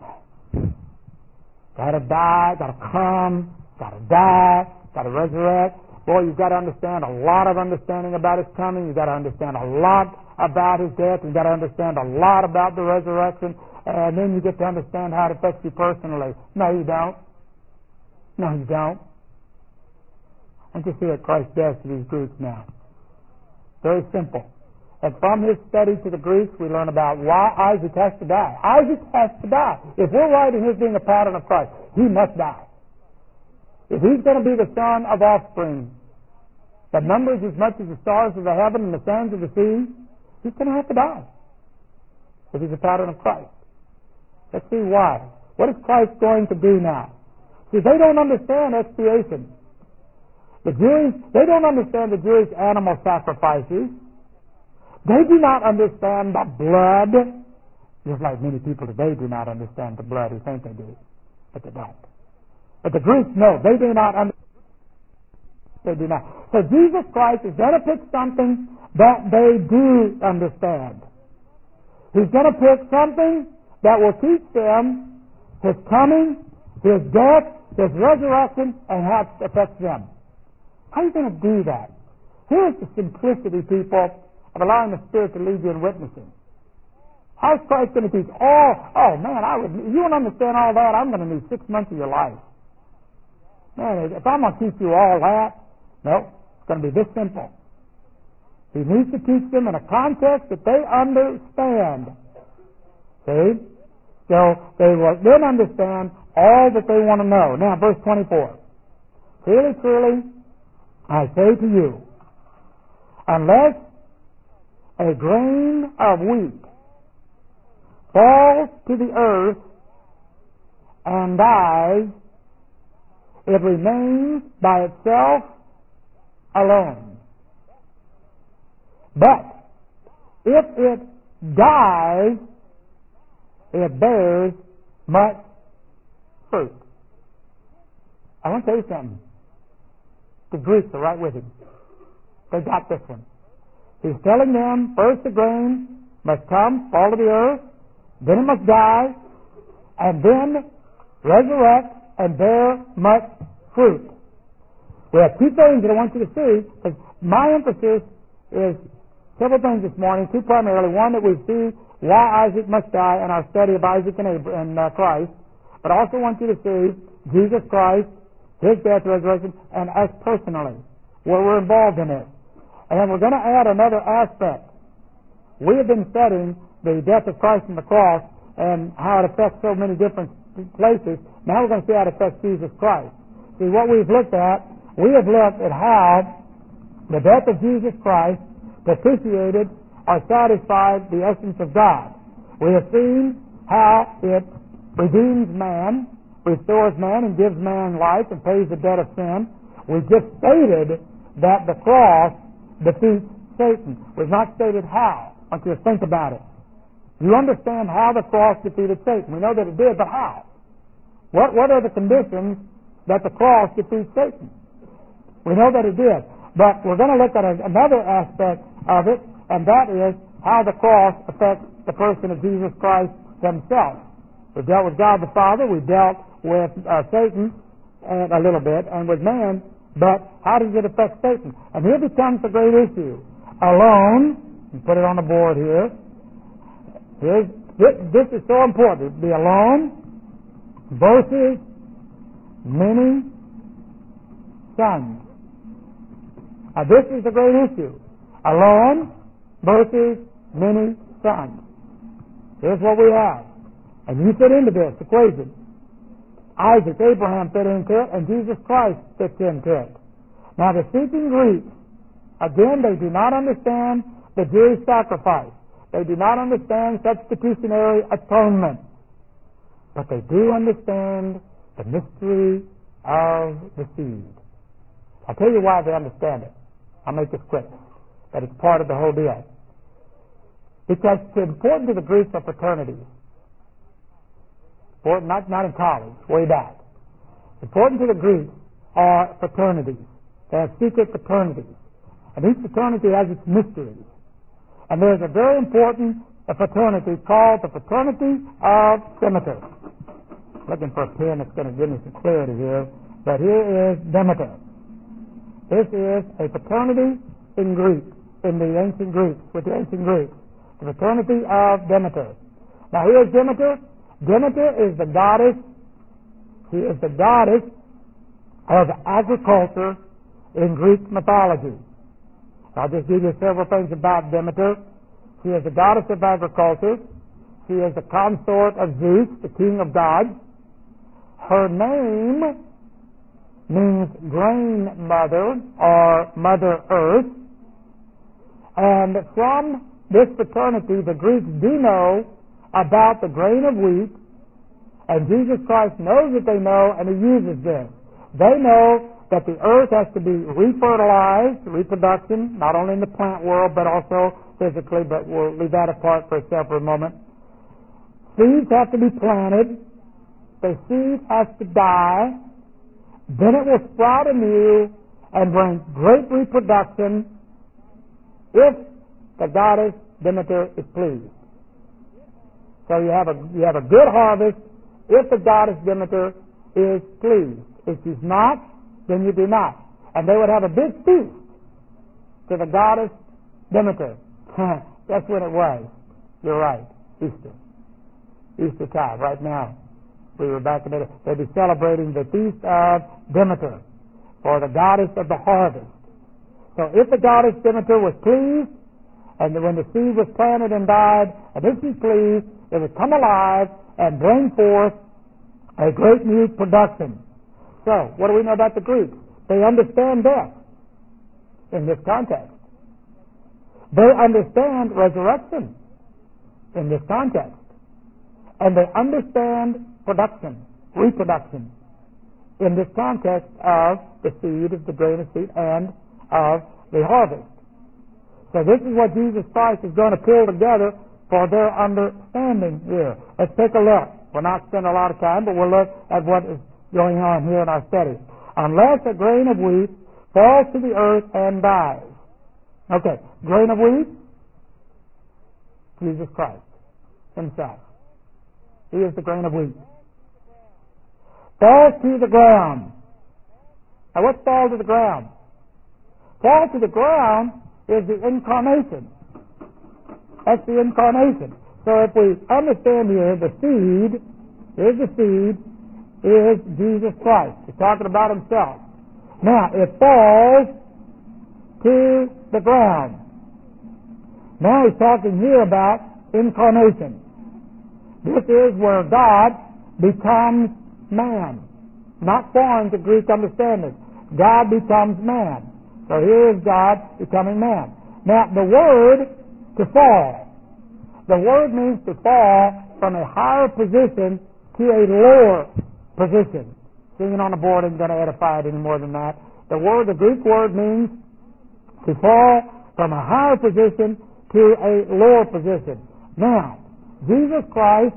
Gotta die, gotta come, gotta die, gotta resurrect. Boy, you've got to understand a lot of understanding about His coming. You've got to understand a lot about His death. You've got to understand a lot about the resurrection. And then you get to understand how it affects you personally. No, you don't. No, you don't. And you see what Christ does to these Greeks now. Very simple. And from his study to the Greeks, we learn about why Isaac has to die. Isaac has to die. If we're right in his being a pattern of Christ, he must die. If he's going to be the son of offspring that numbers as much as the stars of the heaven and the sands of the sea, he's going to have to die. If he's a pattern of Christ. Let's see why. What is Christ going to do now? See, they don't understand expiation. The Jews, they don't understand the Jewish animal sacrifices. They do not understand the blood, just like many people today do not understand the blood who think they do, but they don't. But the Greeks know. They do not understand. They do not. So Jesus Christ is going to pick something that they do understand. He's going to pick something that will teach them His coming, His death, His resurrection, and how it affects them. How are you going to do that? Here's the simplicity, people, of allowing the Spirit to lead you in witnessing. How's Christ going to teach? Oh man, you won't understand all that. I'm going to need 6 months of your life. Man, if I'm going to teach you all that, no, it's going to be this simple. He needs to teach them in a context that they understand. See? So they will then understand all that they want to know. Now, verse 24. Truly, truly, I say to you, unless a grain of wheat falls to the earth and dies, it remains by itself alone. But if it dies, it bears much fruit. I want to tell you something. The Greeks are right with him. They got this one. He's telling them, first the grain must come, fall to the earth, then it must die, and then resurrect and bear much fruit. We have two things that I want you to see, because my emphasis is several things this morning, two primarily. One, that we see why Isaac must die in our study of Isaac and Christ, but I also want you to see Jesus Christ, His death, resurrection, and us personally, where we're involved in it. And then we're going to add another aspect. We have been studying the death of Christ on the cross and how it affects so many different places. Now we're going to see how it affects Jesus Christ. See, what we've looked at, we have looked at how the death of Jesus Christ propitiated or satisfied the essence of God. We have seen how it redeems man, restores man, and gives man life and pays the debt of sin. We just stated that the cross defeats Satan. We've not stated how. I want you to think about it. You understand how the cross defeated Satan. We know that it did, but how? What are the conditions that the cross defeats Satan? We know that it did. But we're going to look at another aspect of it, and that is how the cross affects the person of Jesus Christ himself. We've dealt with God the Father, we've dealt with Satan a little bit, and with man, but how does it affect Satan? And here becomes the great issue. Alone, and put it on the board here. This is so important. Be alone versus many sons. Now this is the great issue. Alone versus many sons. Here's what we have. And you fit into this equation. Isaac, Abraham fit into it, and Jesus Christ fits into it. Now the seeking Greeks, again, they do not understand the Jewish sacrifice. They do not understand substitutionary atonement. But they do understand the mystery of the seed. I'll tell you why they understand it. I'll make this quick. That it's part of the whole deal. Because it's important to the Greeks are fraternities. Not in college, way back. Important to the Greeks are fraternities. They have secret fraternities. And each fraternity has its mysteries. And there's a very important fraternity called the Fraternity of Demeter. Looking for a pen that's going to give me some clarity here. But here is Demeter. This is a fraternity in Greek, in the ancient Greeks, with the ancient Greeks. The Fraternity of Demeter. Now here's Demeter. Demeter is the goddess. She is the goddess of agriculture in Greek mythology. I'll just give you several things about Demeter. She is the goddess of agriculture. She is the consort of Zeus, the king of gods. Her name means grain mother or mother earth. And from this fraternity, the Greeks do know about the grain of wheat, and Jesus Christ knows that they know, and He uses them. They know that the earth has to be refertilized, reproduction, not only in the plant world, but also physically, but we'll leave that apart for itself for a moment. Seeds have to be planted. The seed has to die. Then it will sprout anew and bring great reproduction if the goddess Demeter is pleased. So you have a good harvest if the goddess Demeter is pleased. If she's not, then you do not. And they would have a big feast to the goddess Demeter. That's when it was. You're right. Easter. Easter time, right now. We were back in it. They'd be celebrating the feast of Demeter, or the goddess of the harvest. So if the goddess Demeter was pleased, and when the seed was planted and died, and if she's pleased, it would come alive and bring forth a great new production. So, what do we know about the Greeks? They understand death in this context. They understand resurrection in this context. And they understand production, reproduction, in this context of the seed, of the grain of seed, and of the harvest. So this is what Jesus Christ is going to pull together for their understanding here. Let's take a look. We'll not spend a lot of time, but we'll look at what is going on here in our study. Unless a grain of wheat falls to the earth and dies. Okay, grain of wheat, Jesus Christ himself. He is the grain of wheat. Falls to the ground. Now what's fall to the ground? Fall to the ground is the incarnation. That's the incarnation. So if we understand here, the seed is Jesus Christ. He's talking about himself. Now, it falls to the ground. Now he's talking here about incarnation. This is where God becomes man. Not foreign to Greek understanding. God becomes man. So here is God becoming man. Now, the word to fall. The word means to fall from a higher position to a lower position. Seeing it on the board isn't going to edify it any more than that. The Greek word means to fall from a higher position to a lower position. Now, Jesus Christ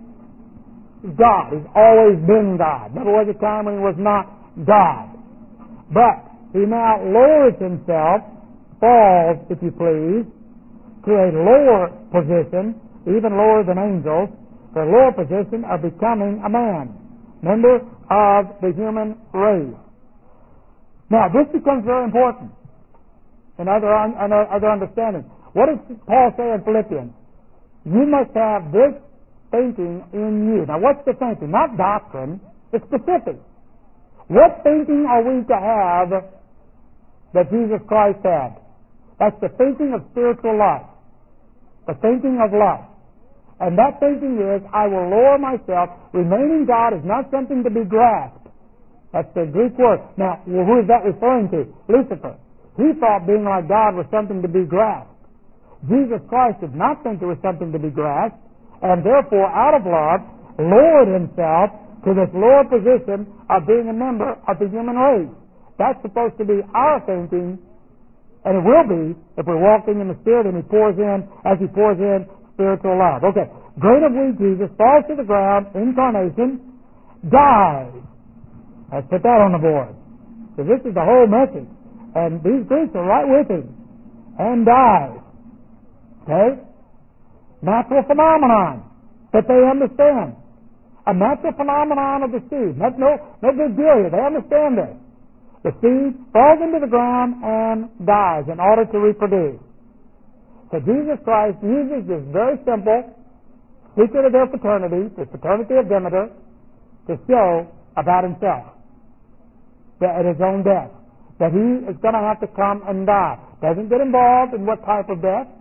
is God. He's always been God. Never was a time when he was not God. But he now lowers himself, falls, if you please, to a lower position, even lower than angels, the lower position of becoming a man, member of the human race. Now, this becomes very important in other understanding. What does Paul say in Philippians? You must have this thinking in you. Now, what's the thinking? Not doctrine, it's specific. What thinking are we to have that Jesus Christ had? That's the thinking of spiritual life, the thinking of life. And that thinking is, I will lower myself. Remaining God is not something to be grasped. That's the Greek word. Now, who is that referring to? Lucifer. He thought being like God was something to be grasped. Jesus Christ did not think it was something to be grasped, and therefore, out of love, lowered himself to this lower position of being a member of the human race. That's supposed to be our thinking, and it will be if we're walking in the Spirit and as he pours in spiritual love. Okay, grain of wheat, Jesus, falls to the ground, incarnation, dies. Let's put that on the board. So this is the whole message. And these Greeks are right with him. And dies. Okay? Natural phenomenon that they understand. A natural phenomenon of the seed. That's no big deal here. They understand this. The seed falls into the ground and dies in order to reproduce. So Jesus Christ uses this very simple secret of their fraternity, the fraternity of Demeter, to show about himself. That at his own death. That he is going to have to come and die. Doesn't get involved in what type of death.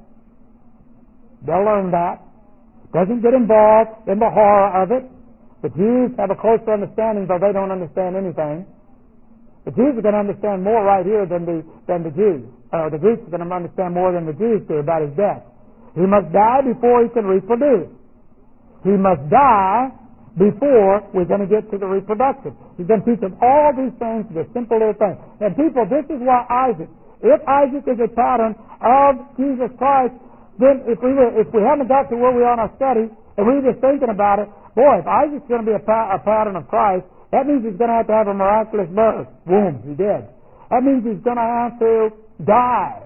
They'll learn that. Doesn't get involved in the horror of it. The Jews have a closer understanding, though they don't understand anything. The Jews are going to understand more right here than the Jews. The Greeks are going to understand more than the Jews do about his death. He must die before he can reproduce. He must die before we're going to get to the reproduction. He's going to teach them all these things, the simple little things. And people, this is why Isaac, if Isaac is a pattern of Jesus Christ, then if we haven't got to where we are in our study, and we're just thinking about it, boy, if Isaac's going to be a pattern of Christ, that means he's going to have a miraculous birth. Boom, he did. That means he's going to have to die.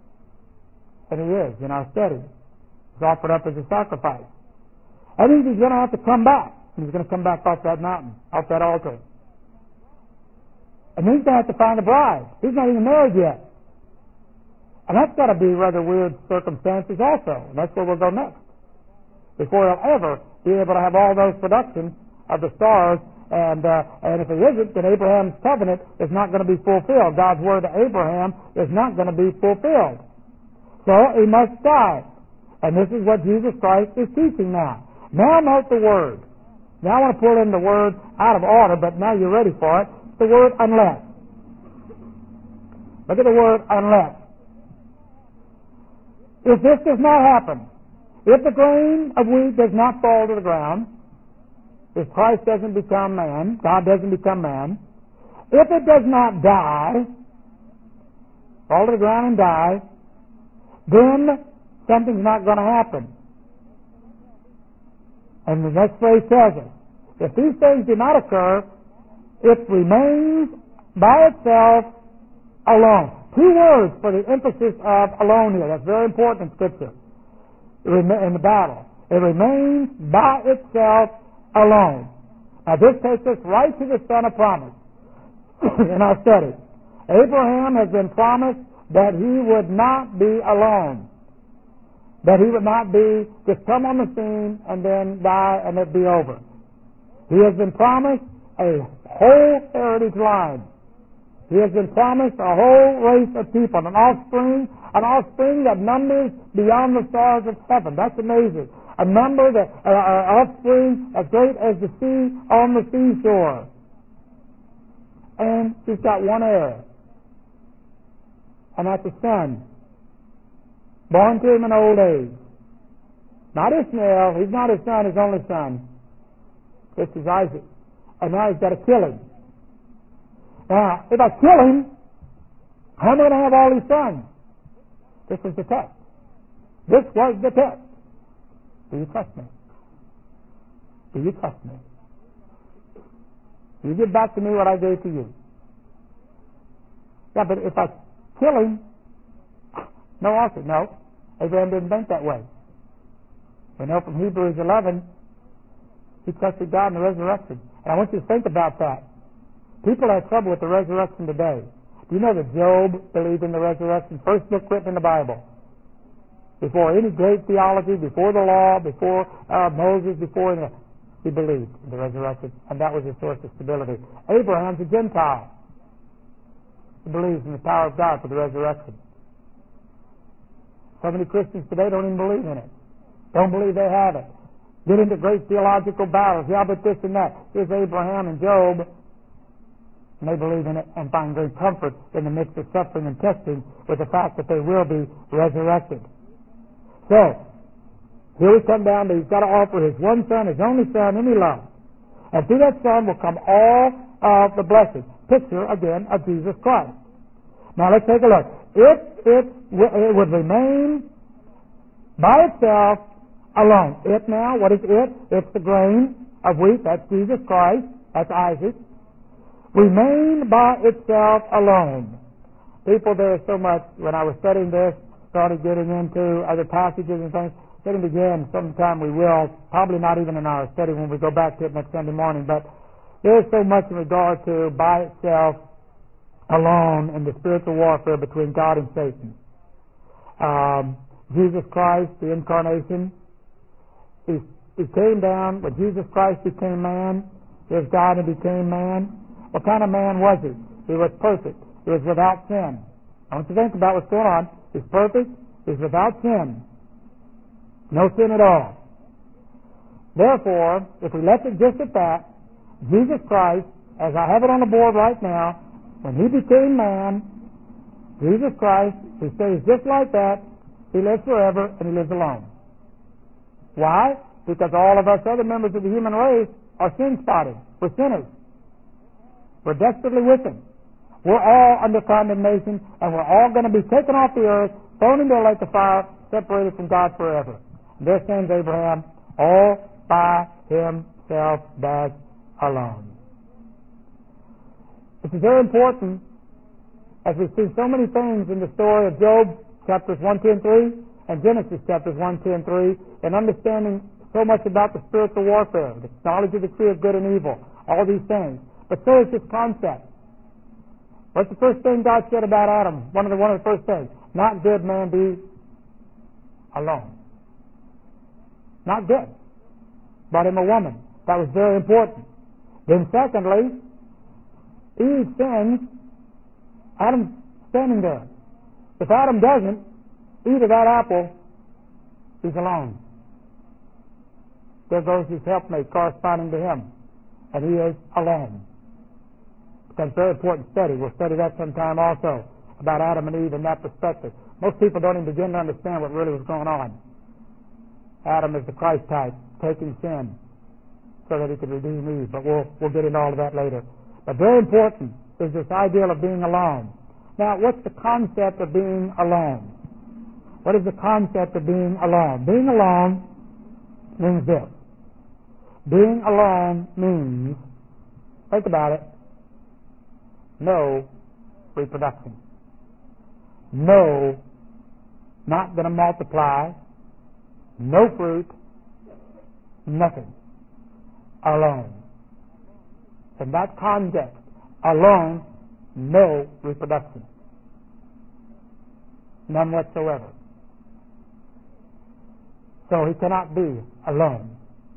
And he is in our study. He's offered up as a sacrifice. That means he's going to have to come back. He's going to come back off that mountain, off that altar. And he's going to have to find a bride. He's not even married yet. And that's got to be rather weird circumstances also. And that's where we'll go next. Before he'll ever be able to have all those productions of the stars. And if it isn't, then Abraham's covenant is not going to be fulfilled. God's word to Abraham is not going to be fulfilled. So he must die. And this is what Jesus Christ is teaching now. Now note the word. Now I want to pull in the word out of order, but now you're ready for it. The word unless. Look at the word unless. If this does not happen, if the grain of wheat does not fall to the ground, if Christ doesn't become man, God doesn't become man, if it does not die, fall to the ground and die, then something's not going to happen. And the next phrase tells us, if these things do not occur, it remains by itself alone. Two words for the emphasis of alone here. That's very important in Scripture. In the battle. It remains by itself alone. Now this takes us right to the Son of Promise in our study. Abraham has been promised that he would not be alone. That he would not be just come on the scene and then die and it be over. He has been promised a whole heritage line. He has been promised a whole race of people, an offspring that numbers beyond the stars of heaven. That's amazing. A number that offspring as great as the sea on the seashore. And he's got one heir, and that's a son, born to him in old age. Not Ishmael. He's not his son, his only son. This is Isaac. And now he's got to kill him. Now, if I kill him, how am I going to have all these sons? This is the test. This was the test. Do you trust me? Do you trust me? You give back to me what I gave to you. Yeah, but if I kill him, no answer. No. Abraham didn't think that way. We know from Hebrews 11, he trusted God in the resurrection. And I want you to think about that. People have trouble with the resurrection today. Do you know that Job believed in the resurrection? First book written in the Bible. Before any great theology, before the law, before Moses, he believed in the resurrection, and that was his source of stability. Abraham's a Gentile. He believes in the power of God for the resurrection. So many Christians today don't even believe in it. Don't believe they have it. Get into great theological battles. Yeah, but this and that. Here's Abraham and Job. And they believe in it and find great comfort in the midst of suffering and testing with the fact that they will be resurrected. So, here we come down to he's got to offer his one son, his only son, whom he loves. And through that son will come all of the blessings. Picture, again, of Jesus Christ. Now let's take a look. If it would remain by itself alone. It now, what is it? It's the grain of wheat. That's Jesus Christ. That's Isaac. Remain by itself alone. People, there is so much, when I was studying this, started getting into other passages and things. Studying again, sometime we will, probably not even in our study when we go back to it next Sunday morning, but there is so much in regard to by itself alone in the spiritual warfare between God and Satan. Jesus Christ, the incarnation, he came down, when Jesus Christ became man, he was God and became man. What kind of man was he? He was perfect. He was without sin. I want you to think about what's going on. He's perfect. He's without sin. No sin at all. Therefore, if we left it just at that, Jesus Christ, as I have it on the board right now, when he became man, Jesus Christ, he stays just like that. He lives forever and he lives alone. Why? Because all of us other members of the human race are sin-spotted. We're sinners. We're desperately wicked. We're all under condemnation, and we're all going to be taken off the earth, thrown into a lake of fire, separated from God forever. And there stands Abraham, all by himself, dash, alone. This is very important, as we see so many things in the story of Job, chapters 1, 2, and 3, and Genesis, chapters 1, 2, and 3, and understanding so much about the spiritual warfare, the knowledge of the tree of good and evil, all these things. But so is this concept. What's the first thing God said about Adam? One of the first things. Not good man be alone. Not good. Brought him a woman. That was very important. Then secondly, Eve sins, Adam's standing there. If Adam doesn't eat of that apple, he's alone. There goes his helpmate corresponding to him, and he is alone. That's a very important study. We'll study that sometime also, about Adam and Eve in that perspective. Most people don't even begin to understand what really was going on. Adam is the Christ type, taking sin so that he could redeem Eve. But we'll get into all of that later. But very important is this idea of being alone. Now, what's the concept of being alone? What is the concept of being alone? Being alone means this. Being alone means, think about it, no reproduction. No, not going to multiply, no fruit, nothing. Alone. In that context, alone, no reproduction. None whatsoever. So he cannot be alone.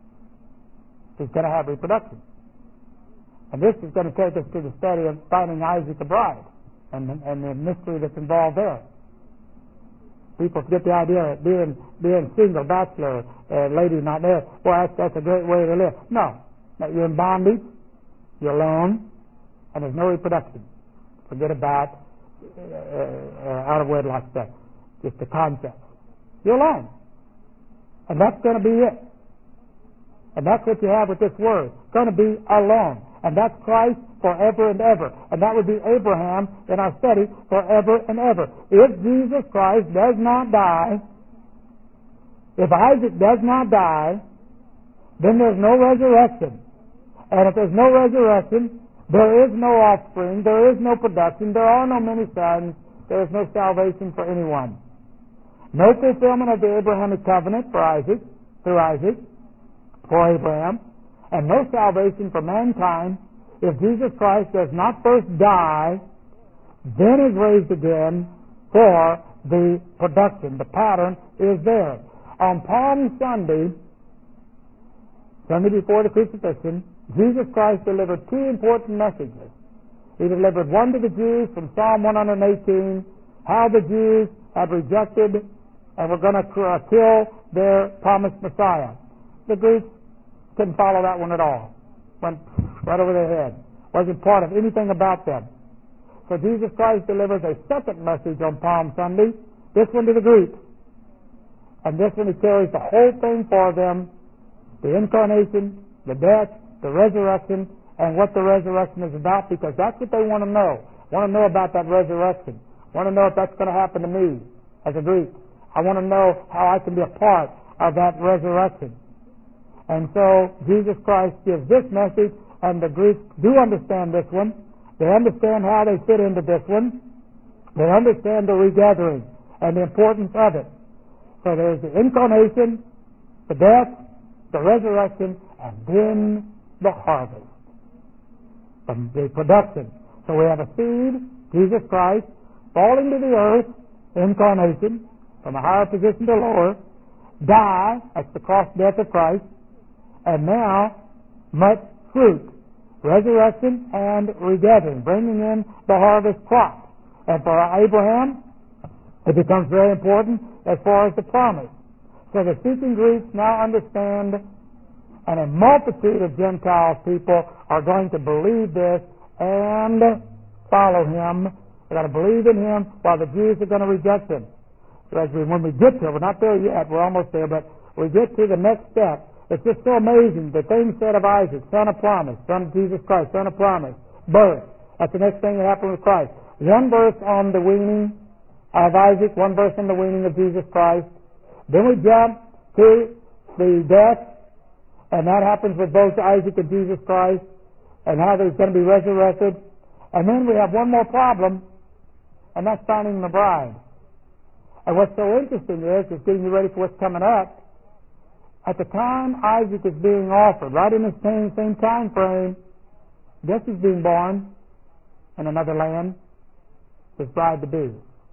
He's going to have reproduction. And this is going to take us to the study of finding Isaac a bride and the mystery that's involved there. People get the idea that being single, bachelor, lady not there, well, that's a great way to live. No. You're in bondage, you're alone, and there's no reproduction. Forget about out of wedlock stuff. Just the concept. You're alone. And that's going to be it. And that's what you have with this word. It's going to be alone. And that's Christ forever and ever. And that would be Abraham in our study forever and ever. If Jesus Christ does not die, if Isaac does not die, then there's no resurrection. And if there's no resurrection, there is no offspring, there is no production, there are no many sons, there is no salvation for anyone. No fulfillment of the Abrahamic covenant for Isaac, through Isaac, for Abraham, and no salvation for mankind if Jesus Christ does not first die, then is raised again for the production. The pattern is there. On Palm Sunday, Sunday before the crucifixion, Jesus Christ delivered two important messages. He delivered one to the Jews from Psalm 118, how the Jews had rejected and were going to kill their promised Messiah. The Greeks couldn't follow that one at all. Went right over their head. Wasn't part of anything about them. So Jesus Christ delivers a second message on Palm Sunday, this one to the Greeks. And this one he carries the whole thing for them, the incarnation, the death, the resurrection, and what the resurrection is about, because that's what they want to know. Want to know about that resurrection. Want to know if that's going to happen to me as a Greek. I want to know how I can be a part of that resurrection. And so Jesus Christ gives this message, and the Greeks do understand this one. They understand how they fit into this one. They understand the regathering and the importance of it. So there's the incarnation, the death, the resurrection, and then the harvest. The production. So we have a seed, Jesus Christ, falling to the earth, incarnation, from a higher position to lower, die, that's the cross death of Christ, and now much fruit, resurrection and regathering, bringing in the harvest crop. And for Abraham, it becomes very important as far as the promise. So the seeking Greeks now understand, and a multitude of Gentile people are going to believe this and follow him. They're going to believe in him while the Jews are going to reject him. So when we get to it, we're not there yet, we're almost there, but we get to the next step. It's just so amazing. The thing said of Isaac, son of promise, son of Jesus Christ, son of promise, birth. That's the next thing that happened with Christ. One verse on the weaning of Isaac, one verse on the weaning of Jesus Christ. Then we jump to the death, and that happens with both Isaac and Jesus Christ, and how they're going to be resurrected. And then we have one more problem, and that's finding the bride. And what's so interesting is getting you ready for what's coming up. At the time Isaac is being offered, right in the same time frame, guess who's being born in another land? His bride to be.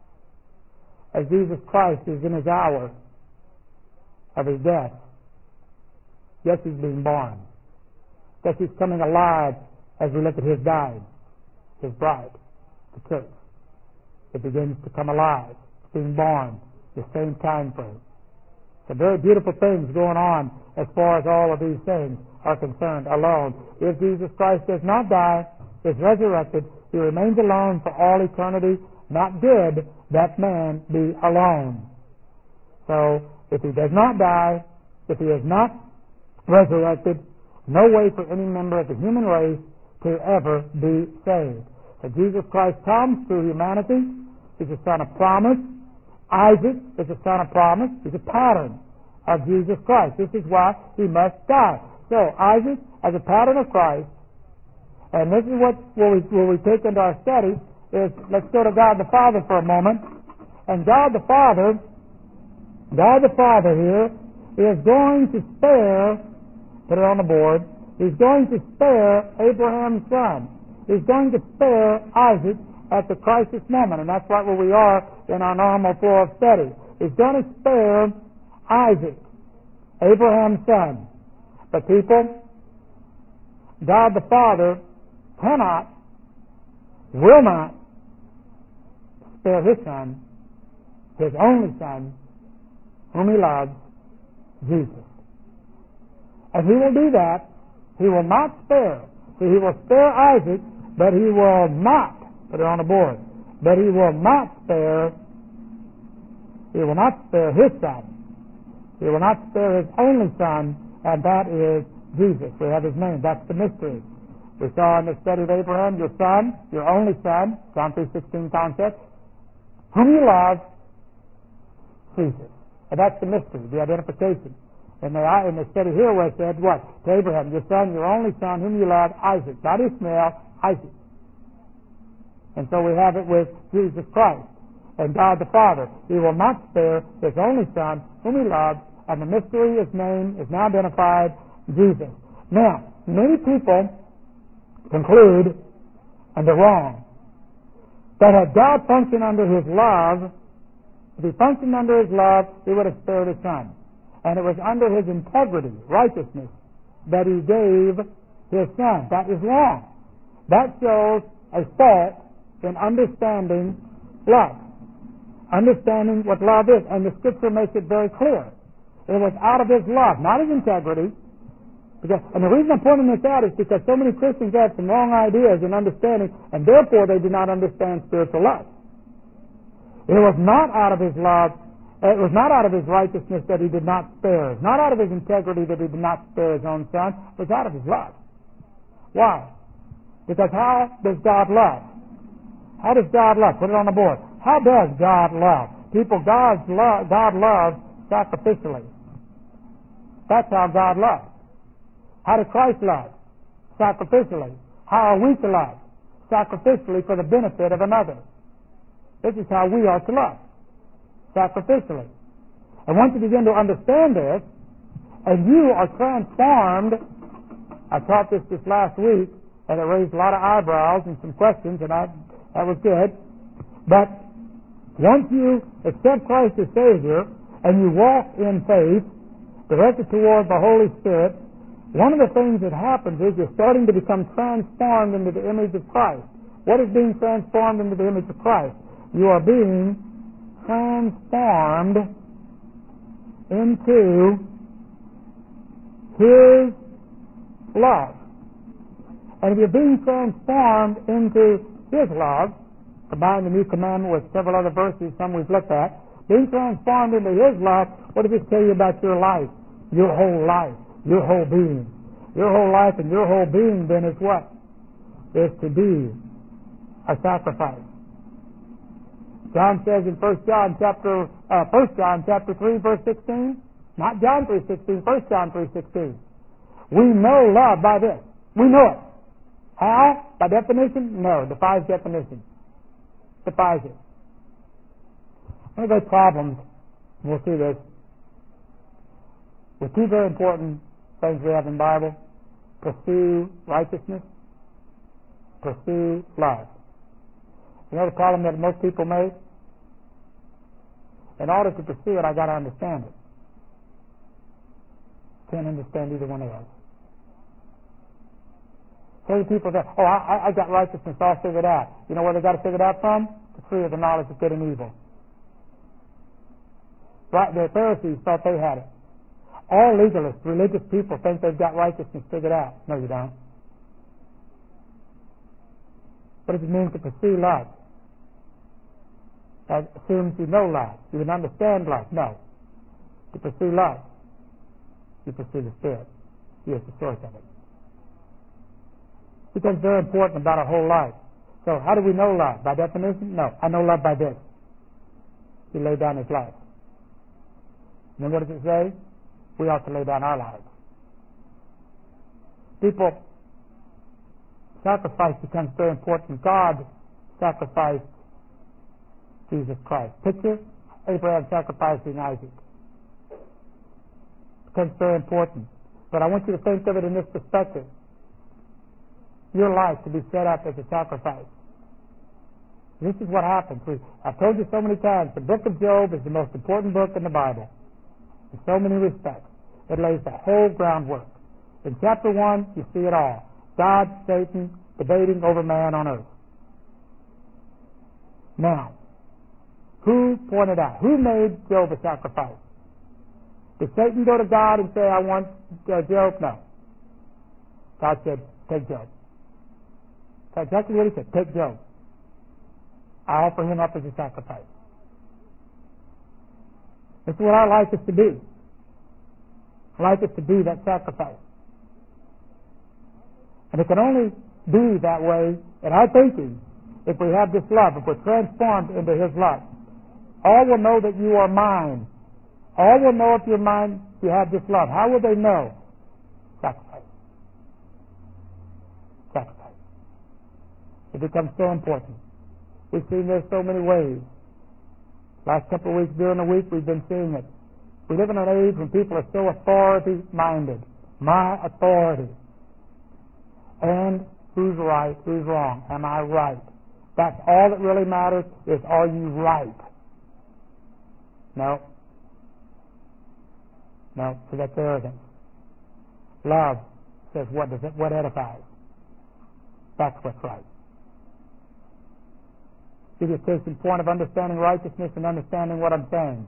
As Jesus Christ is in his hour of his death, guess who's being born? that she's coming alive as we look at his bride, the church. It begins to come alive, being born, the same time frame. So very beautiful things going on as far as all of these things are concerned alone. If Jesus Christ does not die, is resurrected, he remains alone for all eternity. Not good that man be alone. So if he does not die, if he is not resurrected, no way for any member of the human race to ever be saved. So Jesus Christ comes through humanity. He's a son of promise. Isaac is a son of promise. He's a pattern of Jesus Christ. This is why he must die. So Isaac as a pattern of Christ, and this is what we take into our study, is let's go to God the Father for a moment. And God the Father here is going to spare, put it on the board, he's going to spare Abraham's son. He's going to spare Isaac at the crisis moment, and that's right where we are in our normal flow of study. He's going to spare Isaac, Abraham's son. But people, God the Father cannot, will not spare his son, his only son, whom he loves, Jesus. And he will do that. He will not spare. So he will spare Isaac, but he will not, put it on the board, but he will not spare his son. He will not spare his only son, and that is Jesus. We have his name. That's the mystery. We saw in the study of Abraham, your son, your only son, John 3:16 concept, whom you love, Jesus. And that's the mystery, the identification. And in the study here where it said what? To Abraham, your son, your only son, whom you love, Isaac. Not Ishmael, Isaac. And so we have it with Jesus Christ and God the Father. He will not spare his only son, whom he loves, and the mystery, his name, is now identified, Jesus. Now, many people conclude, and they're wrong, that had God functioned under his love, if he functioned under his love, he would have spared his son. And it was under his integrity, righteousness, that he gave his son. That is wrong. That shows a fault in understanding love. Understanding what love is. And the Scripture makes it very clear. It was out of his love, not his integrity. And the reason I'm pointing this out is because so many Christians have some wrong ideas and understanding, and therefore they do not understand spiritual love. It was not out of his love. It was not out of his righteousness that he did not spare. It was not out of his integrity that he did not spare his own son. It was out of his love. Why? Because how does God love? How does God love? Put it on the board. How does God love? People, God loves sacrificially. That's how God loves. How does Christ love? Sacrificially. How are we to love? Sacrificially for the benefit of another. This is how we are to love. Sacrificially. And once you begin to understand this, and you are transformed, I taught this last week, and it raised a lot of eyebrows and some questions, and that was good. But once you accept Christ as Savior, and you walk in faith, directed toward the Holy Spirit, one of the things that happens is you're starting to become transformed into the image of Christ. What is being transformed into the image of Christ? You are being transformed into his love. And if you're being transformed into his love, combine the new commandment with several other verses, some we've looked at, being transformed into his love, what does it tell you about your life? Your whole life, your whole being. Your whole life and your whole being then is what? Is to be a sacrifice. John says in 1 John chapter 3, verse 16, not John 3:16, 1 John 3:16. We know love by this. We know it. How? By definition? No. Defies definition. Defies it. One of those problems, we'll see this, with two very important things we have in the Bible: pursue righteousness, pursue love. You know the problem that most people make? In order to pursue it, I got to understand it. Can't understand either one of those. So many people say, oh, I got righteousness all figured out. You know where they got it figured out from? The tree of the knowledge of good and evil. Right? The Pharisees thought they had it. All legalists, religious people think they've got righteousness figured out. No, you don't. What does it mean to pursue love? That assumes you know love. You can understand love. No. To pursue love, you pursue the Spirit. He is the source of it. It becomes very important about our whole life. So how do we know love? By definition? No. I know love by this. He laid down his life. And then what does it say? We ought to lay down our lives. People, sacrifice becomes very important. God sacrificed Jesus Christ. Picture Abraham sacrificing Isaac. Becomes very important. But I want you to think of it in this perspective. Your life to be set up as a sacrifice. This is what happens. I've told you so many times, the book of Job is the most important book in the Bible. In so many respects. It lays the whole groundwork. In chapter 1, you see it all. God, Satan, debating over man on earth. Now, who pointed out? Who made Job a sacrifice? Did Satan go to God and say, I want Job? No. God said, take Job. That's exactly what he said. Take Job. I offer him up as a sacrifice. This is what our life is to be. Life is to be that sacrifice. And it can only be that way in our thinking if we have this love, if we're transformed into his love. All will know that you are mine. All will know if you're mine, you have this love. How will they know? Sacrifice. Sacrifice. It becomes so important. We've seen this so many ways. Last couple of weeks during the week we've been seeing it. We live in an age when people are so authority-minded. My authority. And who's right, who's wrong? Am I right? That's all that really matters is, are you right? No. No, so that's arrogance. Love says, what edifies? That's what's right. Give you a case in point of understanding righteousness and understanding what I'm saying.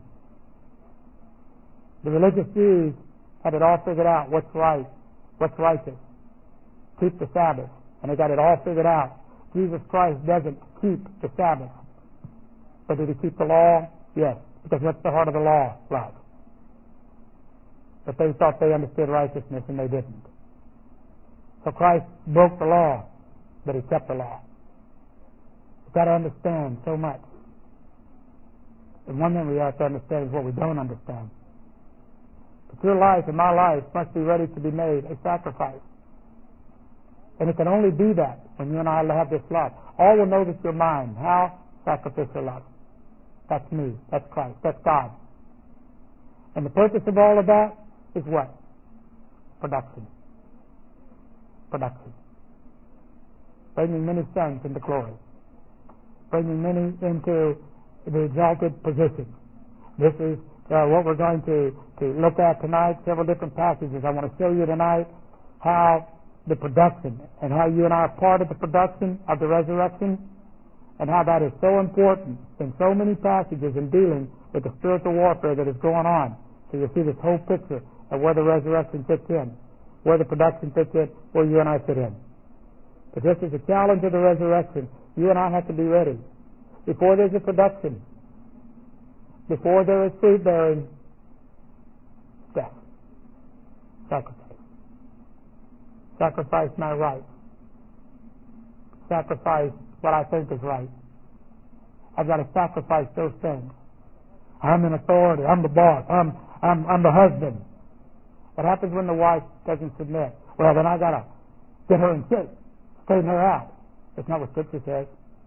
The religious Jews had it all figured out. What's right? What's righteous? Keep the Sabbath. And they got it all figured out. Jesus Christ doesn't keep the Sabbath. But did he keep the law? Yes. Because what's the heart of the law? Love. But they thought they understood righteousness and they didn't. So Christ broke the law, but he kept the law. We've got to understand so much. And one thing we have to understand is what we don't understand. But your life and my life must be ready to be made a sacrifice. And it can only be that when you and I have this love. All will know that you're mine. How? Sacrificial love. That's me. That's Christ. That's God. And the purpose of all of that is what? Production. Production. Bringing many sons into glory. Bringing many into the exalted position. This is what we're going to look at tonight. Several different passages. I want to show you tonight how the production and how you and I are part of the production of the resurrection and how that is so important in so many passages in dealing with the spiritual warfare that is going on. So you see this whole picture of where the resurrection fits in, where the production fits in, where you and I fit in. But this is a challenge of the resurrection. You and I have to be ready. Before there's a production, before there is fruit bearing, death. Sacrifice. Sacrifice my rights. Sacrifice what I think is right. I've got to sacrifice those things. I'm in authority. I'm the boss. I'm the husband. What happens when the wife doesn't submit? Well, then I got to get her in shape, straighten her out. That's not what Scripture says.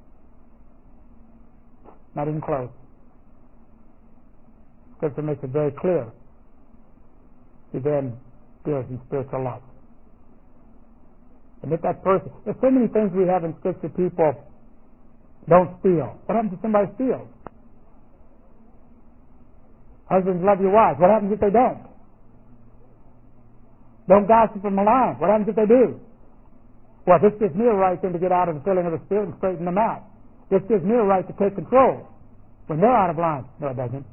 Not even close. Scripture makes it very clear. He then deals in spiritual love. And if that person, there's so many things we have in Scripture. People don't steal. What happens if somebody steals? Husbands, love your wives. What happens if they don't? Don't gossip or malign. What happens if they do? Well, this gives me a right then to get out of the filling of the Spirit and straighten them out. This gives me a right to take control when they're out of line. No, it doesn't.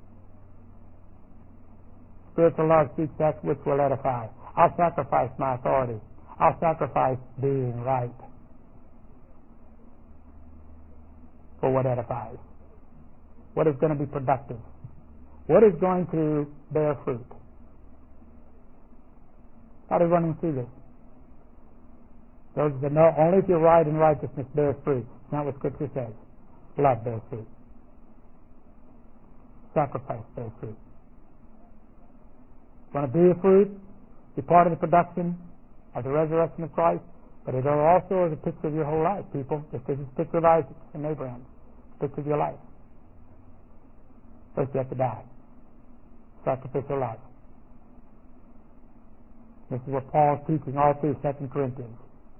Spiritual love seeks that which will edify. I'll sacrifice my authority. I'll sacrifice being right for what edifies. What is going to be productive? What is going to bear fruit? How do we run through this? Those that know only if you're right and righteousness bears fruit. It's not what Scripture says. Love bears fruit. Sacrifice bears fruit. You want to be a fruit, be part of the production of the resurrection of Christ, but it also is a picture of your whole life, people. Just as it's a picture of Isaac and Abraham. It's a picture of your life. First you have to die. Sacrificial life. This is what Paul is teaching all through 2 Corinthians.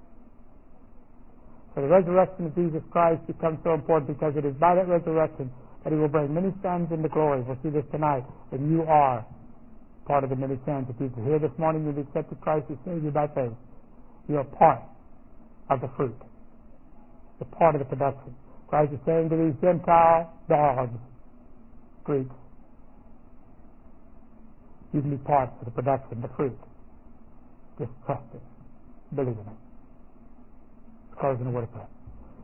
So the resurrection of Jesus Christ becomes so important because it is by that resurrection that He will bring many sons into glory. We'll see this tonight. And you are part of the many sons. If you're here this morning, you've accepted Christ as Savior by faith. You are part of the fruit. You're part of the production. Christ is saying to these Gentile dogs, Greeks, you can be part of the production, the fruit. Just trust it. Believe in it. Close in the word of prayer.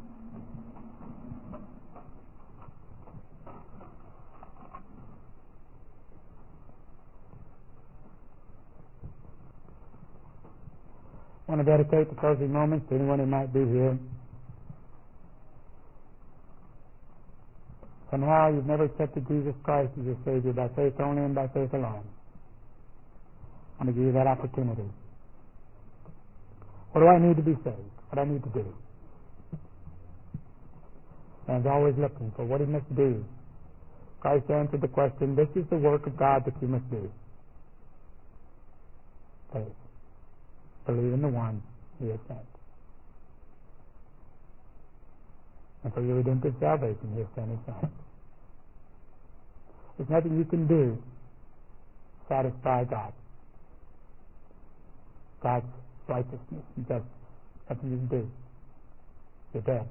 I want to dedicate the closing moments to anyone who might be here. Somehow you've never accepted Jesus Christ as your Savior by faith only and by faith alone. I'm going to give you that opportunity. What do I need to be saved? What do I need to do? Man's always looking for what he must do. Christ answered the question, this is the work of God that you must do. Faith. Believe in the one He has sent. And for your redemptive salvation, He has sent His Son. There's nothing you can do to satisfy God. God's righteousness and justice. Nothing you can do. You're dead.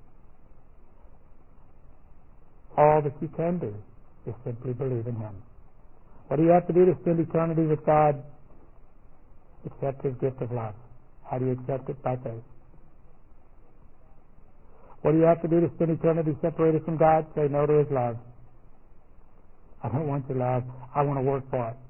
All that you can do is simply believe in Him. What do you have to do to spend eternity with God? Accept His gift of love. How do you accept it? By faith. What do you have to do to spend eternity separated from God? Say no to His love. I don't want your love. I want to work for it.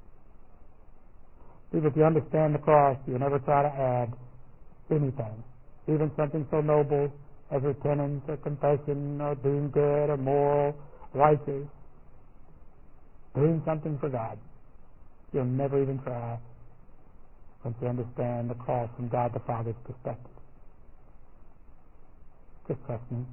See, if you understand the cross, you'll never try to add anything, even something so noble as repentance or confession or being good or moral, righteous, doing something for God. You'll never even try once you understand the cross from God the Father's perspective. Just trust me.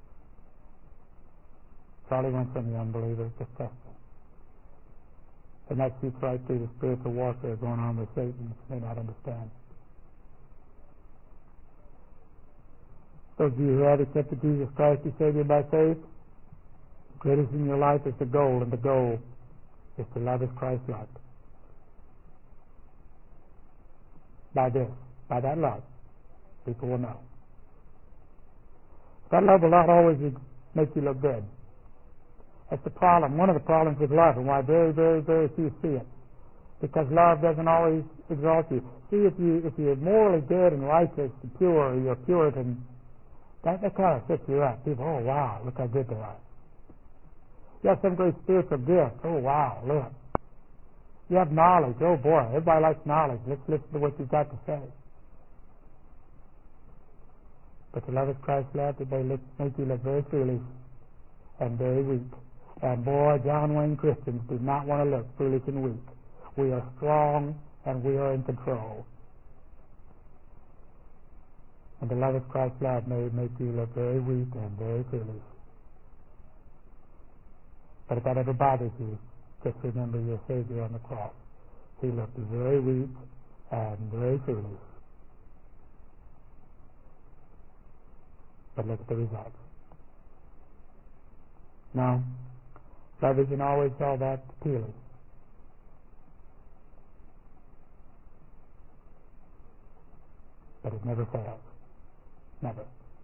Charlie wants from the unbeliever. Just trust me. And that shoots right through the spiritual warfare going on with Satan. They may not understand. Those of you who have accepted Jesus Christ as Savior by faith, the greatest in your life is the goal, and the goal is to love as Christ loved. By that love, people will know. That love will not always make you look good. That's the problem, one of the problems with love, and why very, very, very few see it. Because love doesn't always exalt you. See, if you're morally good and righteous and pure, or you're Puritan, that kind of sets you up. People, oh wow, look how good they are. You have some great spiritual gift, oh wow, look. You have knowledge, oh boy, everybody likes knowledge. Let's listen to what you've got to say. But the love of Christ loved, they make you look very foolish and very weak. And boy, John Wayne Christians do not want to look foolish and weak. We are strong and we are in control. And the love of Christ's love may make you look very weak and very foolish. But if that ever bothers you, just remember your Savior on the cross. He looked very weak and very foolish. But look at the results. Now, love isn't always all that appealing. but it never fails. Never.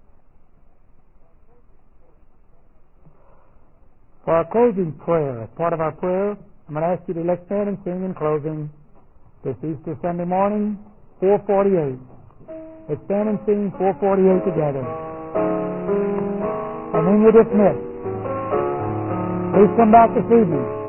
For our closing prayer, as part of our prayer, I'm going to ask you to let's stand and sing in closing this Easter Sunday morning, 448. Let's stand and sing 448 together. And then you're dismissed. Please come back this evening.